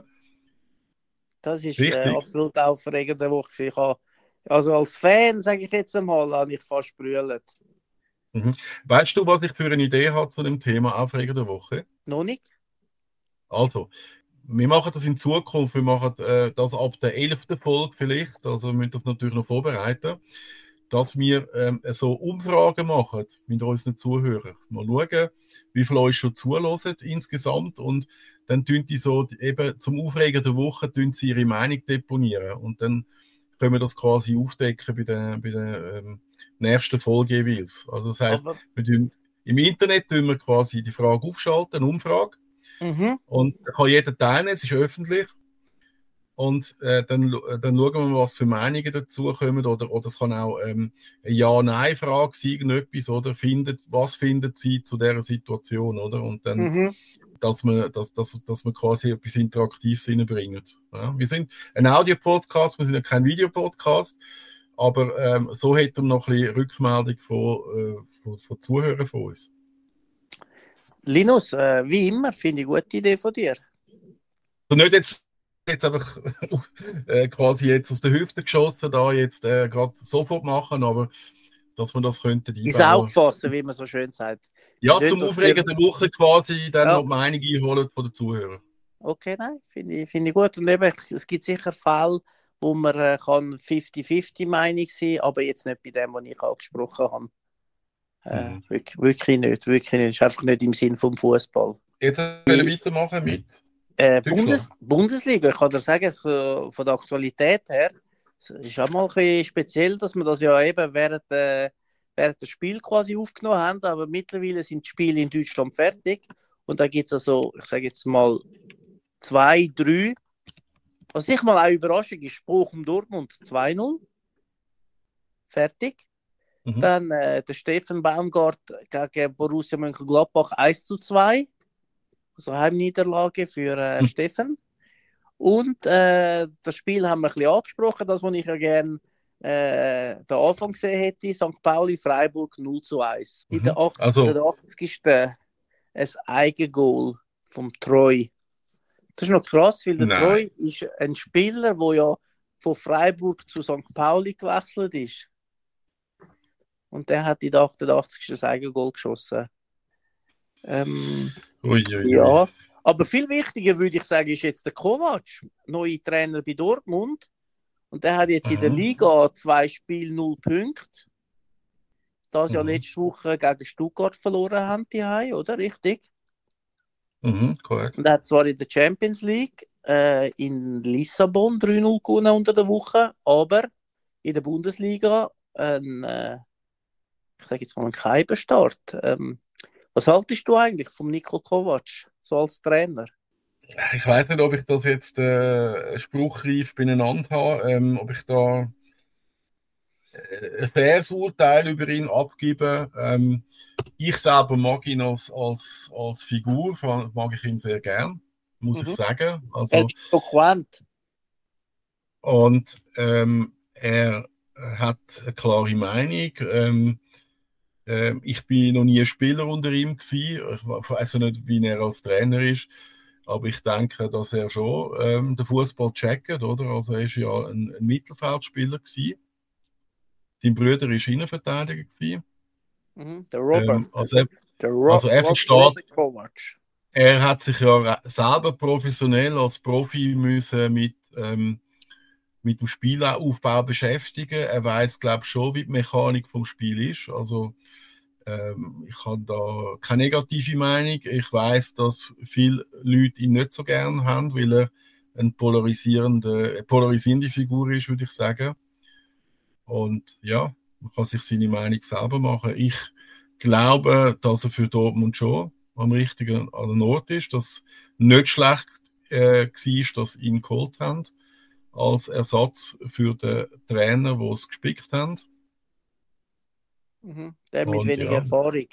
Das ist Richtig. absolut aufregende Woche gewesen. Also als Fan, sage ich jetzt einmal, habe ich fast brüllt. Weißt du, was ich für eine Idee habe zu dem Thema Aufreger der Woche? Noch nicht? Also, wir machen das in Zukunft, wir machen das ab der 11. Folge vielleicht, also wir müssen das natürlich noch vorbereiten, dass wir so Umfragen machen mit unseren Zuhörern. Mal schauen, wie viele euch schon zuhören insgesamt, und dann tun die so eben zum Aufreger der Woche sie ihre Meinung deponieren, und dann können wir das quasi aufdecken bei der nächsten Folge jeweils. Also das heisst, Aber, im Internet tun wir quasi die Frage aufschalten, eine Umfrage, und da kann jeder teilnehmen, es ist öffentlich. Und dann schauen wir, was für Meinungen dazu kommen. Oder es kann auch eine Ja-Nein-Frage sein, irgendetwas, oder? Was findet sie zu dieser Situation, oder? Und dann, dass wir quasi etwas Interaktives reinbringen. Ja? Wir sind ein Audio-Podcast, wir sind ja kein Videopodcast, aber so hätten wir noch ein bisschen Rückmeldung von Zuhörern von uns. Linus, wie immer, finde ich eine gute Idee von dir. Also nicht jetzt einfach quasi jetzt aus der Hüfte geschossen, da jetzt gerade sofort machen, aber dass man das könnte Ins Auge fassen, wie man so schön sagt. Ja, Nicht, zum dass Aufregen der Woche quasi dann Ja. noch die Meinung einholen von den Zuhörern. Okay, nein, finde ich gut. Und eben, es gibt sicher Fälle, wo man kann 50-50 Meinung sein, aber jetzt nicht bei dem, was ich angesprochen habe. Wirklich nicht. Ist einfach nicht im Sinn vom Fußball. Jetzt wollen wir weitermachen mit Bundesliga, ich kann dir sagen, so von der Aktualität her, es ist auch mal ein bisschen speziell, dass wir das ja eben während des Spiels quasi aufgenommen haben, aber mittlerweile sind die Spiele in Deutschland fertig, und da gibt es also, ich sage jetzt mal 2, 3, was ich mal auch Überraschung ist, Bochum Dortmund 2-0, fertig. Dann der Steffen Baumgart gegen Borussia Mönchengladbach 1-2. Also Heimniederlage für Steffen. Und das Spiel haben wir ein bisschen angesprochen, das, was ich ja gerne den Anfang gesehen hätte. St. Pauli, Freiburg 0-1. In der 80. ein Eigengoal vom Troy. Das ist noch krass, weil der Troy ist ein Spieler, der ja von Freiburg zu St. Pauli gewechselt ist. Und der hat in der 88. das Eigengoal geschossen. Ja, aber viel wichtiger würde ich sagen, ist jetzt der Kovac, neuer Trainer bei Dortmund. Und der hat jetzt in der Liga 2 Spiele 0 Punkte. Das ja letzte Woche gegen Stuttgart verloren haben, die Heim, oder? Richtig? Korrekt. Und er hat zwar in der Champions League in Lissabon 3-0 gewonnen unter der Woche, aber in der Bundesliga ich sage jetzt mal einen Keibenstart. Was haltest du eigentlich vom Niko Kovac, so als Trainer? Ich weiß nicht, ob ich das jetzt spruchreif beieinander habe, ob ich da ein faires Urteil über ihn abgebe. Ich selber mag ihn als Figur, mag ich ihn sehr gern, muss ich sagen. Also, Er ist eloquent. Und er hat eine klare Meinung. Ich bin noch nie Spieler unter ihm gewesen. Ich weiß nicht, wie er als Trainer ist, aber ich denke, dass er schon den Fußball checkt, oder? Also er ist ja ein Mittelfeldspieler gewesen. Sein Bruder war Innenverteidiger gewesen. Der Robert. Also er versteht. Kovac. Er hat sich ja selber professionell als Profi müssen mit dem Spielaufbau beschäftigen. Er weiß, glaube ich, schon, wie die Mechanik vom Spiel ist. Also Ich habe da keine negative Meinung. Ich weiß, dass viele Leute ihn nicht so gern haben, weil er eine polarisierende Figur ist, würde ich sagen. Und ja, man kann sich seine Meinung selber machen. Ich glaube, dass er für Dortmund schon am richtigen Ort ist, dass nicht schlecht war, dass sie ihn geholt haben als Ersatz für den Trainer, der es gespickt haben. Der mit Und weniger ja, Erfahrung.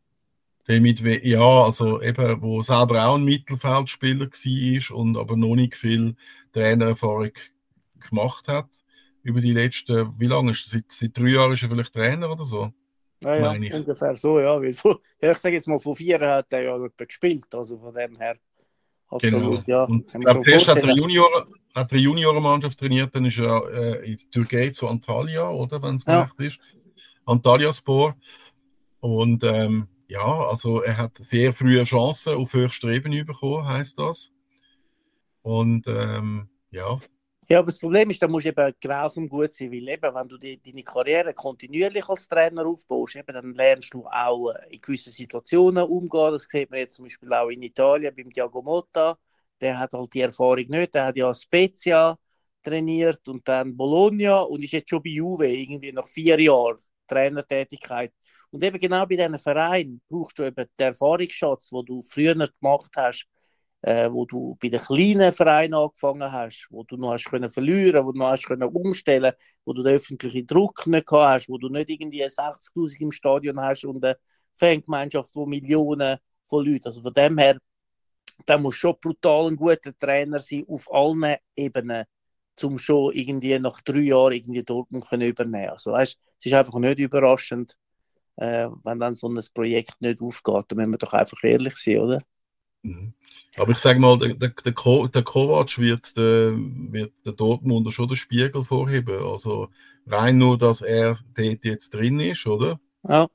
ja, also eben, wo selber auch ein Mittelfeldspieler war und aber noch nicht viel Trainererfahrung gemacht hat über die letzten, wie lange ist er? Seit 3 Jahren ist er vielleicht Trainer oder so, Ja, meine ich. ungefähr so, ja. Weil ja, ich sage jetzt mal, von 4 hat er ja etwa gespielt. Also von dem her, Genau. absolut, ja. Und ich Kann man glaube, schon zuerst vorstellen. hat er eine Juniorenmannschaft trainiert, dann ist er in die Türkei zu Antalya, oder, wenn es mir Ja. recht ist. Antalyaspor. Und ja, also er hat sehr frühe Chancen auf höchster Ebene bekommen, heisst das. Und ja, Ja, aber das Problem ist, da musst du eben grausam gut sein, weil eben, wenn du deine Karriere kontinuierlich als Trainer aufbaust, eben, dann lernst du auch in gewissen Situationen umgehen. Das sieht man jetzt zum Beispiel auch in Italien beim Thiago Motta. Der hat halt die Erfahrung nicht. Der hat ja Spezia trainiert und dann Bologna und ist jetzt schon bei Juve, irgendwie nach 4 Jahren Trainertätigkeit. Und eben genau bei diesen Vereinen brauchst du eben den Erfahrungsschatz, den du früher gemacht hast, wo du bei den kleinen Vereinen angefangen hast, wo du noch hast können verlieren, wo du noch hast können umstellen, wo du den öffentlichen Druck nicht gehabt hast, wo du nicht irgendwie 60'000 im Stadion hast und eine Fangemeinschaft, wo Millionen von Leuten. Also von dem her, da muss schon brutal ein guter Trainer sein auf allen Ebenen, um schon irgendwie nach 3 Jahren irgendwie Dortmund können übernehmen. Also weißt, es ist einfach nicht überraschend, wenn dann so ein Projekt nicht aufgeht. Da müssen wir doch einfach ehrlich sein, oder? mhm. Aber ich sage mal, der Kovac wird der Dortmunder schon den Spiegel vorheben. Also rein nur, dass er dort jetzt drin ist, oder? Ja.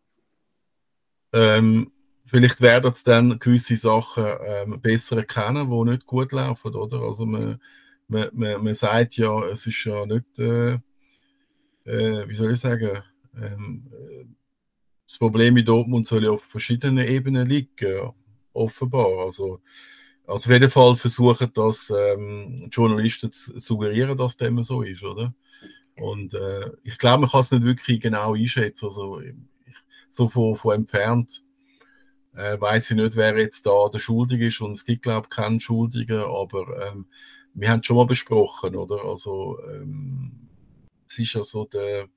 Vielleicht werden es dann gewisse Sachen besser erkennen, die nicht gut laufen, oder? Also man sagt ja, es ist ja nicht, wie soll ich sagen, das Problem in Dortmund soll ja auf verschiedenen Ebenen liegen, ja, offenbar. Also auf jeden Fall versuchen das Journalisten zu suggerieren, dass dem so ist, oder? Und ich glaube, man kann es nicht wirklich genau einschätzen. Also so von entfernt weiß ich nicht, wer jetzt da der Schuldige ist. Und es gibt, glaube ich, keinen Schuldigen, aber wir haben es schon mal besprochen, oder? Also es ist ja so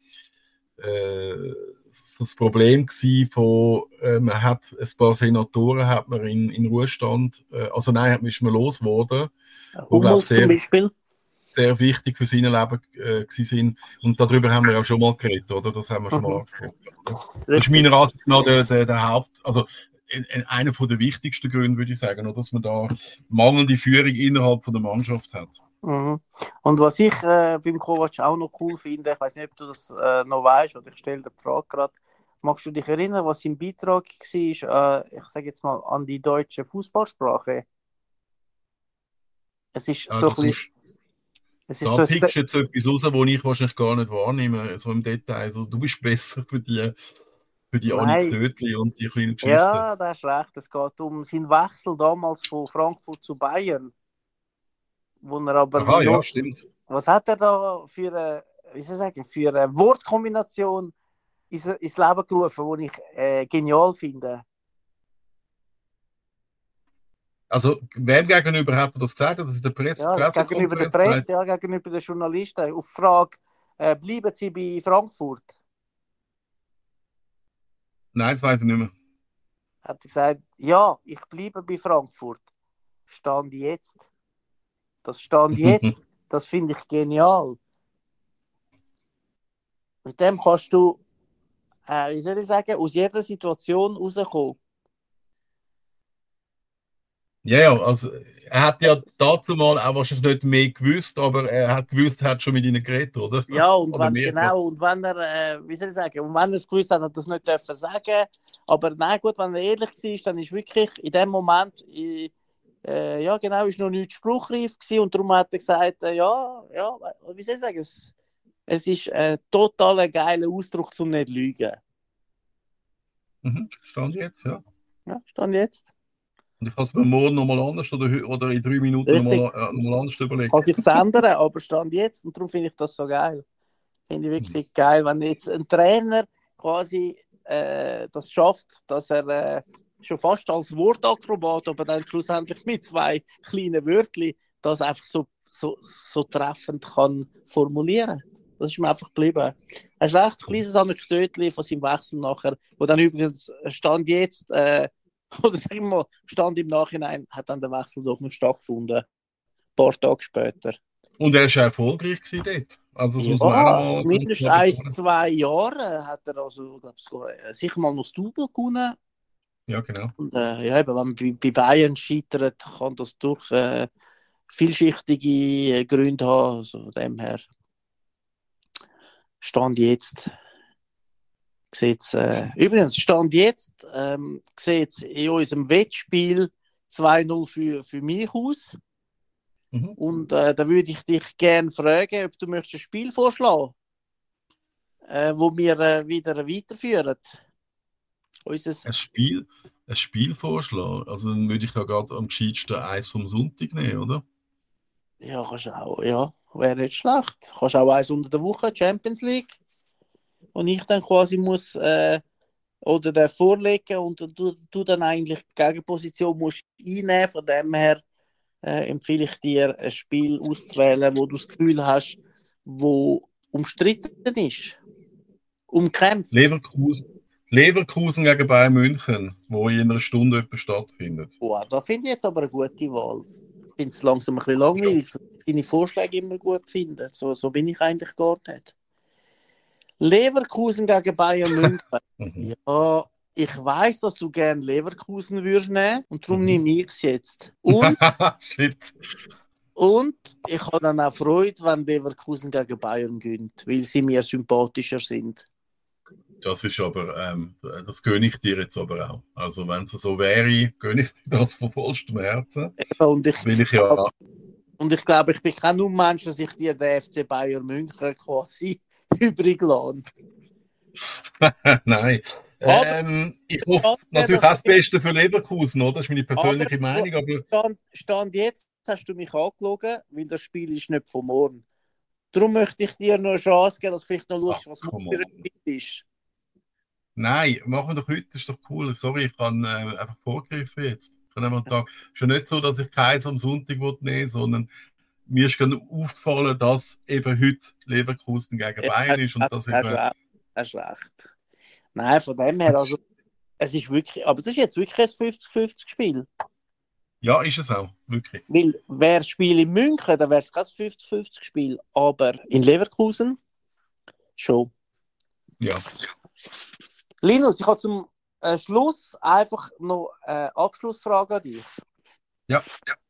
so das Problem gewesen von, man hat ein paar Senatoren hat man in Ruhestand, also nein, ist man losgeworden, wo glaube Hummels ich zum Beispiel. sehr wichtig für sein Leben gewesen sind. Und darüber haben wir auch schon mal geredet, oder? Das haben wir schon mal angesprochen. Oder? Das ist meiner Ansicht nach der Haupt, also einer von der wichtigsten Gründe, würde ich sagen, oder? Dass man da mangelnde Führung innerhalb von der Mannschaft hat. Mhm. Und was ich beim Kovac auch noch cool finde, ich weiß nicht, ob du das noch weißt, oder ich stelle dir die Frage gerade, magst du dich erinnern, was sein Beitrag war, ich sage jetzt mal, an die deutsche Fußballsprache? Es ist Ja, so ein bisschen, es ist da so pickst du jetzt etwas raus, wo ich wahrscheinlich gar nicht wahrnehme, so im Detail. Also, du bist besser für die nein, Anekdoten und die kleinen Geschichten. ja, da hast recht, es geht um seinen Wechsel damals von Frankfurt zu Bayern, wo er aber Aha, ja, noch, stimmt. was hat er da für eine, wie soll ich sagen, für eine Wortkombination ins Leben gerufen, die ich genial finde. Also, wem gegenüber hat er das gesagt? Das ist der Ja, gegenüber der Pressekonferenz Presse, gesagt? ja, gegenüber den Journalisten. Auf die Frage, bleiben Sie bei Frankfurt? Nein, das weiß ich nicht mehr. Hat er gesagt, ja, ich bleibe bei Frankfurt. Stand jetzt. Das Stand jetzt, das finde ich genial. Mit dem kannst du, wie soll ich sagen, aus jeder Situation rauskommen. Ja, ja, also er hat ja dazu mal auch wahrscheinlich nicht mehr gewusst, aber er hat gewusst, er hat schon mit ihnen geredet, oder? Ja, und Oder wenn, mehrfach. genau, und wenn er, wie soll ich sagen, und wenn er es gewusst hat, hat er das nicht dürfen sagen. Aber nein, gut, wenn er ehrlich war, dann ist wirklich in dem Moment, ja, genau, ist noch nicht spruchreif gewesen und darum hat er gesagt, ja, wie soll ich sagen, es ist ein total geiler Ausdruck zum nicht lügen. Stand jetzt, ja. Ja, stand jetzt. Und ich kann es mir morgen nochmal anders oder in 3 Minuten Richtig. nochmal anders überlegen. Kann sich ändern, aber stand jetzt. Und darum finde ich das so geil. Finde ich wirklich geil, wenn jetzt ein Trainer quasi das schafft, dass er schon fast als Wortakrobat, aber dann schlussendlich mit 2 kleinen Wörtern das einfach so treffend kann formulieren. Das ist mir einfach geblieben. Hast recht, ein kleines Anekdötchen von seinem Wechsel nachher, wo dann übrigens Stand jetzt, oder sagen wir mal, Stand im Nachhinein, hat dann der Wechsel doch noch stattgefunden. Ein paar Tage später. Und er war auch erfolgreich gewesen dort. Also das muss man auch Ja, noch mindestens mal 1-2 Jahre hat er also, glaub, sicher mal noch das Double gewonnen. Ja, genau. Und, ja, eben, wenn man bei Bayern scheitert, kann das durch vielschichtige Gründe haben. Also von dem her, Stand jetzt sieht's, übrigens, Stand jetzt sieht es in unserem Wettspiel 2-0 für mich aus. Und da würde ich dich gerne fragen, ob du möchtest ein Spiel vorschlagen, wo wir wieder weiterführen. Ein Spiel vorschlagen. Also dann würde ich ja gerade am gescheitsten eins vom Sonntag nehmen, oder? Ja, kannst du auch, ja, wäre nicht schlecht. Kannst auch eins unter der Woche, Champions League. Und ich dann quasi muss oder den vorlegen und du dann eigentlich die Gegenposition musst einnehmen. Von dem her empfehle ich dir, ein Spiel auszuwählen, wo du das Gefühl hast, wo umstritten ist. Umkämpft. Leverkusen gegen Bayern München, wo in einer Stunde etwa stattfindet. Wow, da finde ich jetzt aber eine gute Wahl. Ich finde es langsam ein bisschen langweilig, dass ich deine Vorschläge immer gut finde. So bin ich eigentlich gar nicht. Leverkusen gegen Bayern München. Ja, ich weiss, dass du gerne Leverkusen würdest nehmen und darum nehme ich es jetzt. Shit. Und ich habe dann auch Freude, wenn Leverkusen gegen Bayern gewinnt, weil sie mir sympathischer sind. Das ist aber, das gönne ich dir jetzt aber auch. Also wenn es so wäre, gönne ich dir das von vollstem Herzen. Und ich Ja, glaube, ich bin kein Unmensch, dass ich dir den FC Bayern München quasi übrig lasse. Nein. Ich hoffe natürlich auch das Beste für Leverkusen, oder? Das ist meine persönliche Meinung. Aber Stand jetzt hast du mich angelogen, weil das Spiel ist nicht von morgen. Darum möchte ich dir noch eine Chance geben, dass du vielleicht noch schaust, was morgen für ein Spiel ist. Nein, machen wir doch heute, das ist doch cool. Sorry, ich habe einfach vorgegriffen jetzt. Ich habe einen Tag. Es ist ja nicht so, dass ich keins am Sonntag nehmen will, sondern mir ist gerade aufgefallen, dass eben heute Leverkusen gegen Bayern ist. Und das hast recht. Nein, von dem her, also, es ist wirklich, aber das ist jetzt wirklich ein 50-50-Spiel. Ja, ist es auch, wirklich. Weil, wäre das Spiel in München, dann wäre es kein 50-50-Spiel, aber in Leverkusen schon. Ja. Linus, ich habe zum Schluss einfach noch eine Abschlussfrage an dich. Ja.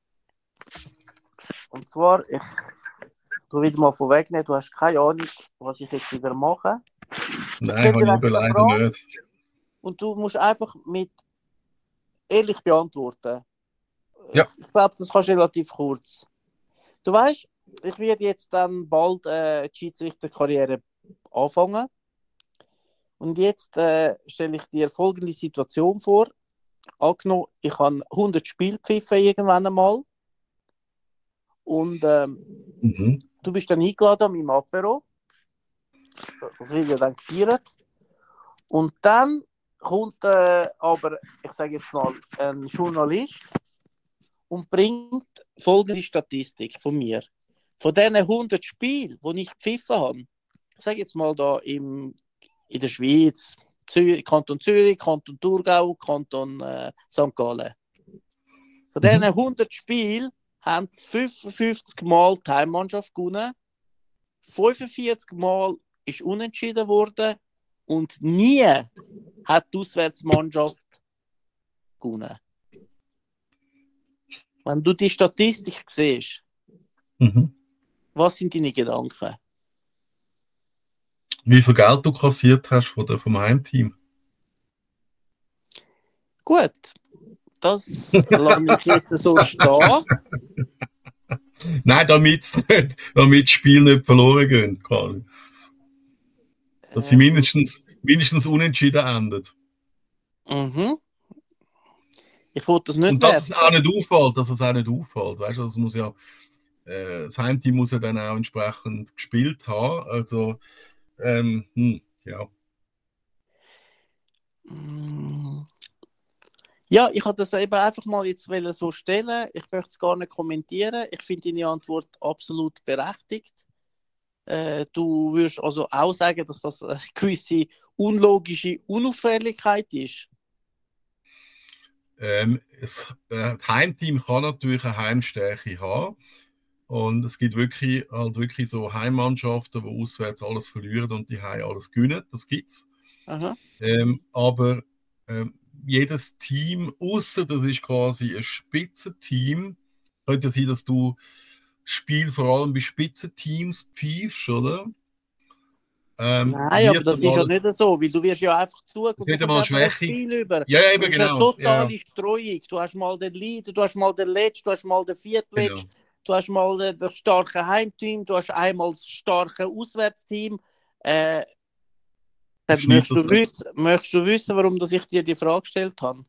Und zwar, ich tue wieder mal vorwegnehmen, du hast keine Ahnung, was ich jetzt wieder mache. Nein, habe ich aber leider nicht. Und du musst einfach mit ehrlich beantworten. Ja. Ich glaube, das kannst du relativ kurz. Du weißt, ich werde jetzt dann bald die Schiedsrichterkarriere anfangen. Und jetzt stelle ich dir folgende Situation vor. Angenommen, ich habe 100 Spiele gepfiffen irgendwann einmal. Und du bist dann eingeladen an meinem Apero. Das wird ja dann gefeiert. Und dann kommt aber, ich sage jetzt mal, ein Journalist und bringt folgende Statistik von mir. Von diesen 100 Spielen, die ich gepfiffen habe, ich sage jetzt mal da in der Schweiz, Kanton Zürich, Kanton Thurgau, Kanton St. Gallen. Von diesen 100 Spielen haben 55 Mal die Heimmannschaft gewonnen, 45 Mal ist unentschieden worden und nie hat die Auswärtsmannschaft gewonnen. Wenn du die Statistik siehst, was sind deine Gedanken? Wie viel Geld du kassiert hast vom Heimteam? Gut, das lasse ich jetzt so stehen. Nein, damit das Spiel nicht verloren gehen kann. Dass sie mindestens unentschieden endet. Mhm. Ich wollte das nicht Und dass es werten. auch nicht auffällt, weißt du, das muss ja, das Heimteam muss ja dann auch entsprechend gespielt haben, also, ja. Mm. Ja, ich wollte das eben einfach mal jetzt so stellen. Ich möchte es gar nicht kommentieren. Ich finde deine Antwort absolut berechtigt. Du würdest also auch sagen, dass das eine gewisse unlogische Unauffälligkeit ist. Das Heimteam kann natürlich eine Heimstärke haben. Und es gibt wirklich so Heimmannschaften, die auswärts alles verlieren und die Heim alles gewinnen. Das gibt's. Aha. Aber jedes Team, außer das ist quasi ein Spitzenteam, könnte sein, dass du Spiel vor allem bei Spitzenteams pfeifst, oder? Nein, aber Wird das ist ja einmal, nicht so, weil du wirst ja einfach zugeschaut und du wird kommst einmal einfach ein Schwäche. Spiel über. Ja, Das eben ist eine genau. totale Ja, Streuung. Du hast mal den Leader, du hast mal den Letzten, du hast mal den Viertletzten, genau. du hast mal das starke Heimteam, du hast einmal das starke Auswärtsteam. Dann Schneidet das möchtest du wissen, warum dass ich dir die Frage gestellt habe?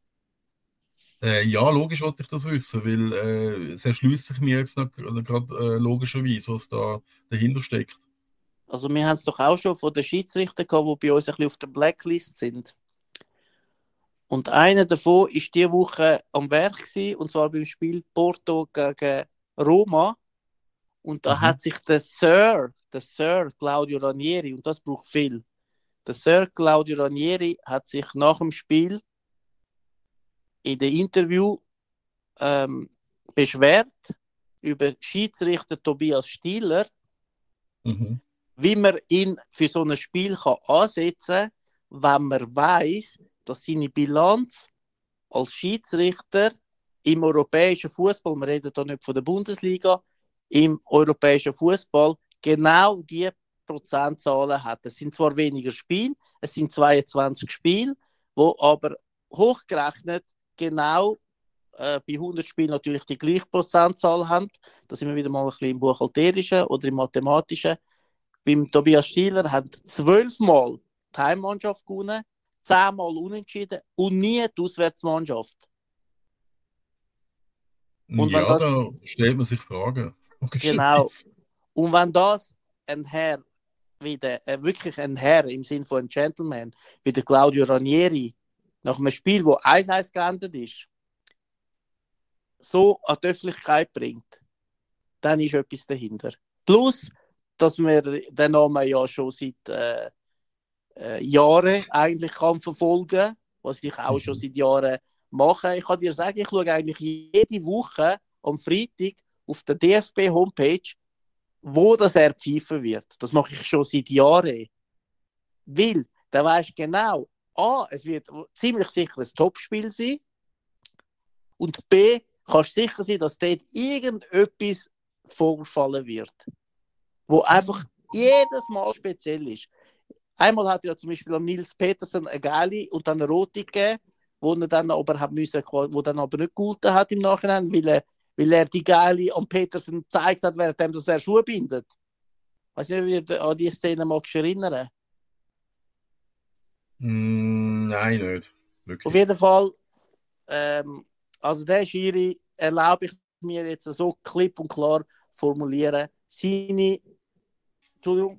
Ja, logisch wollte ich das wissen, weil es erschließt sich mir jetzt noch gerade logischerweise, was da dahinter steckt. Also wir haben es doch auch schon von den Schiedsrichtern gehabt, die bei uns ein bisschen auf der Blacklist sind. Und einer davon war diese Woche am Werk gewesen, und zwar beim Spiel Porto gegen Roma. Und da hat sich der Sir Claudio Ranieri, und das braucht viel, der Sir Claudio Ranieri hat sich nach dem Spiel in dem Interview beschwert über Schiedsrichter Tobias Stieler, Mhm. wie man ihn für so ein Spiel kann ansetzen kann, wenn man weiß, dass seine Bilanz als Schiedsrichter im europäischen Fußball, wir reden hier nicht von der Bundesliga, im europäischen Fußball genau die Prozentzahlen hat. Es sind zwar weniger Spiele, es sind 22 Spiele, wo aber hochgerechnet genau bei 100 Spielen natürlich die gleiche Prozentzahl haben. Da sind wir wieder mal ein bisschen im Buchhalterischen oder im Mathematischen. Beim Tobias Stieler haben 12 Mal die Heimmannschaft gewonnen, 10 Mal unentschieden und nie die Auswärtsmannschaft. Und wenn Ja, das, da stellt man sich Fragen. genau, Logischerweise. und wenn das ein Herr, wirklich ein Herr im Sinne von ein Gentleman, wie der Claudio Ranieri, nach einem Spiel, wo 1-1 geendet ist, so an die Öffentlichkeit bringt, dann ist etwas dahinter. Plus, dass man den Namen ja schon seit Jahren eigentlich kann verfolgen, was ich auch schon seit Jahren mache. Ich kann dir sagen, ich schaue eigentlich jede Woche am Freitag auf der DFB-Homepage, wo das er pfeifen wird. Das mache ich schon seit Jahren. Weil, da weisst genau, A, es wird ziemlich sicher ein Topspiel sein und B, kannst du sicher sein, dass dort irgendetwas vorfallen wird, wo einfach jedes Mal speziell ist. Einmal hat ja zum Beispiel am Nils Petersen eine gelbe und dann eine rote gegeben, wo er dann aber hat müssen, wo dann aber nicht gehalten hat im Nachhinein, weil er die gelbe am Petersen gezeigt hat, während er Schuhe bindet. Weißt du, wie du an die Szene magst du erinnern? Nein, nicht. Wirklich. Auf jeden Fall, also der Schiri erlaube ich mir jetzt so klipp und klar formulieren, Entschuldigung,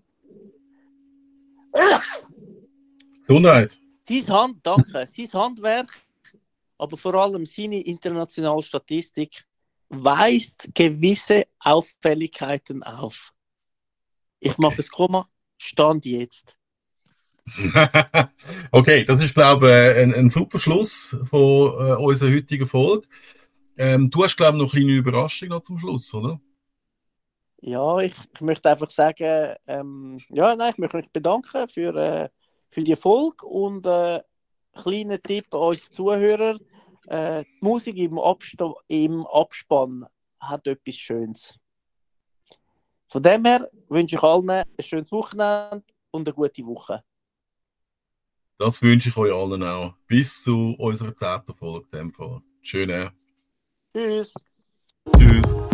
Gesundheit. sein Handwerk, aber vor allem seine internationale Statistik weist gewisse Auffälligkeiten auf. Ich mache es Komma, Stand jetzt. Okay, das ist, glaube ich, ein super Schluss von unserer heutigen Folge. Du hast, glaube ich, noch eine kleine Überraschung noch zum Schluss, oder? Ja, ich möchte einfach sagen, ich möchte mich bedanken für die Folge und kleiner Tipp an uns Zuhörer, die Musik im Abspann hat etwas Schönes. Von dem her wünsche ich allen ein schönes Wochenende und eine gute Woche. Das wünsche ich euch allen auch. Bis zu unserer 10. Folge. In dem Fall. Schön. Tschüss. Tschüss.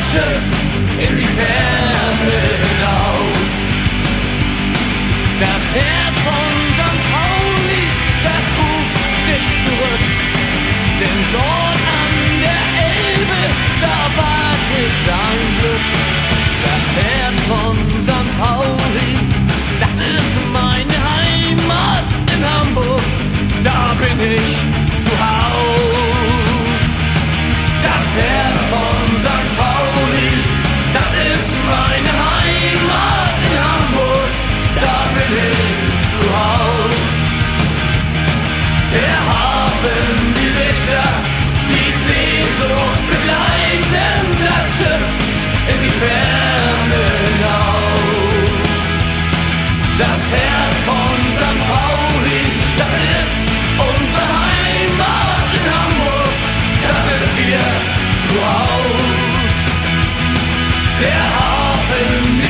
Schiff in die Ferne hinaus. Das Herz von St. Pauli, das ruft dich zurück, denn dort an der Elbe, da wartet dein Glück. Das Herz von St. Pauli, das ist meine Heimat in Hamburg, da bin ich zu Haus. Das Herz von St. Pauli, das ist meine Heimat in Hamburg, da bin ich zu Haus. Der Hafen, die Lichter, die Sehnsucht begleiten das Schiff in die Ferne hinaus. Das Herz von St. Pauli, das ist unsere Heimat in Hamburg, da sind wir zu Haus. Der Hafen,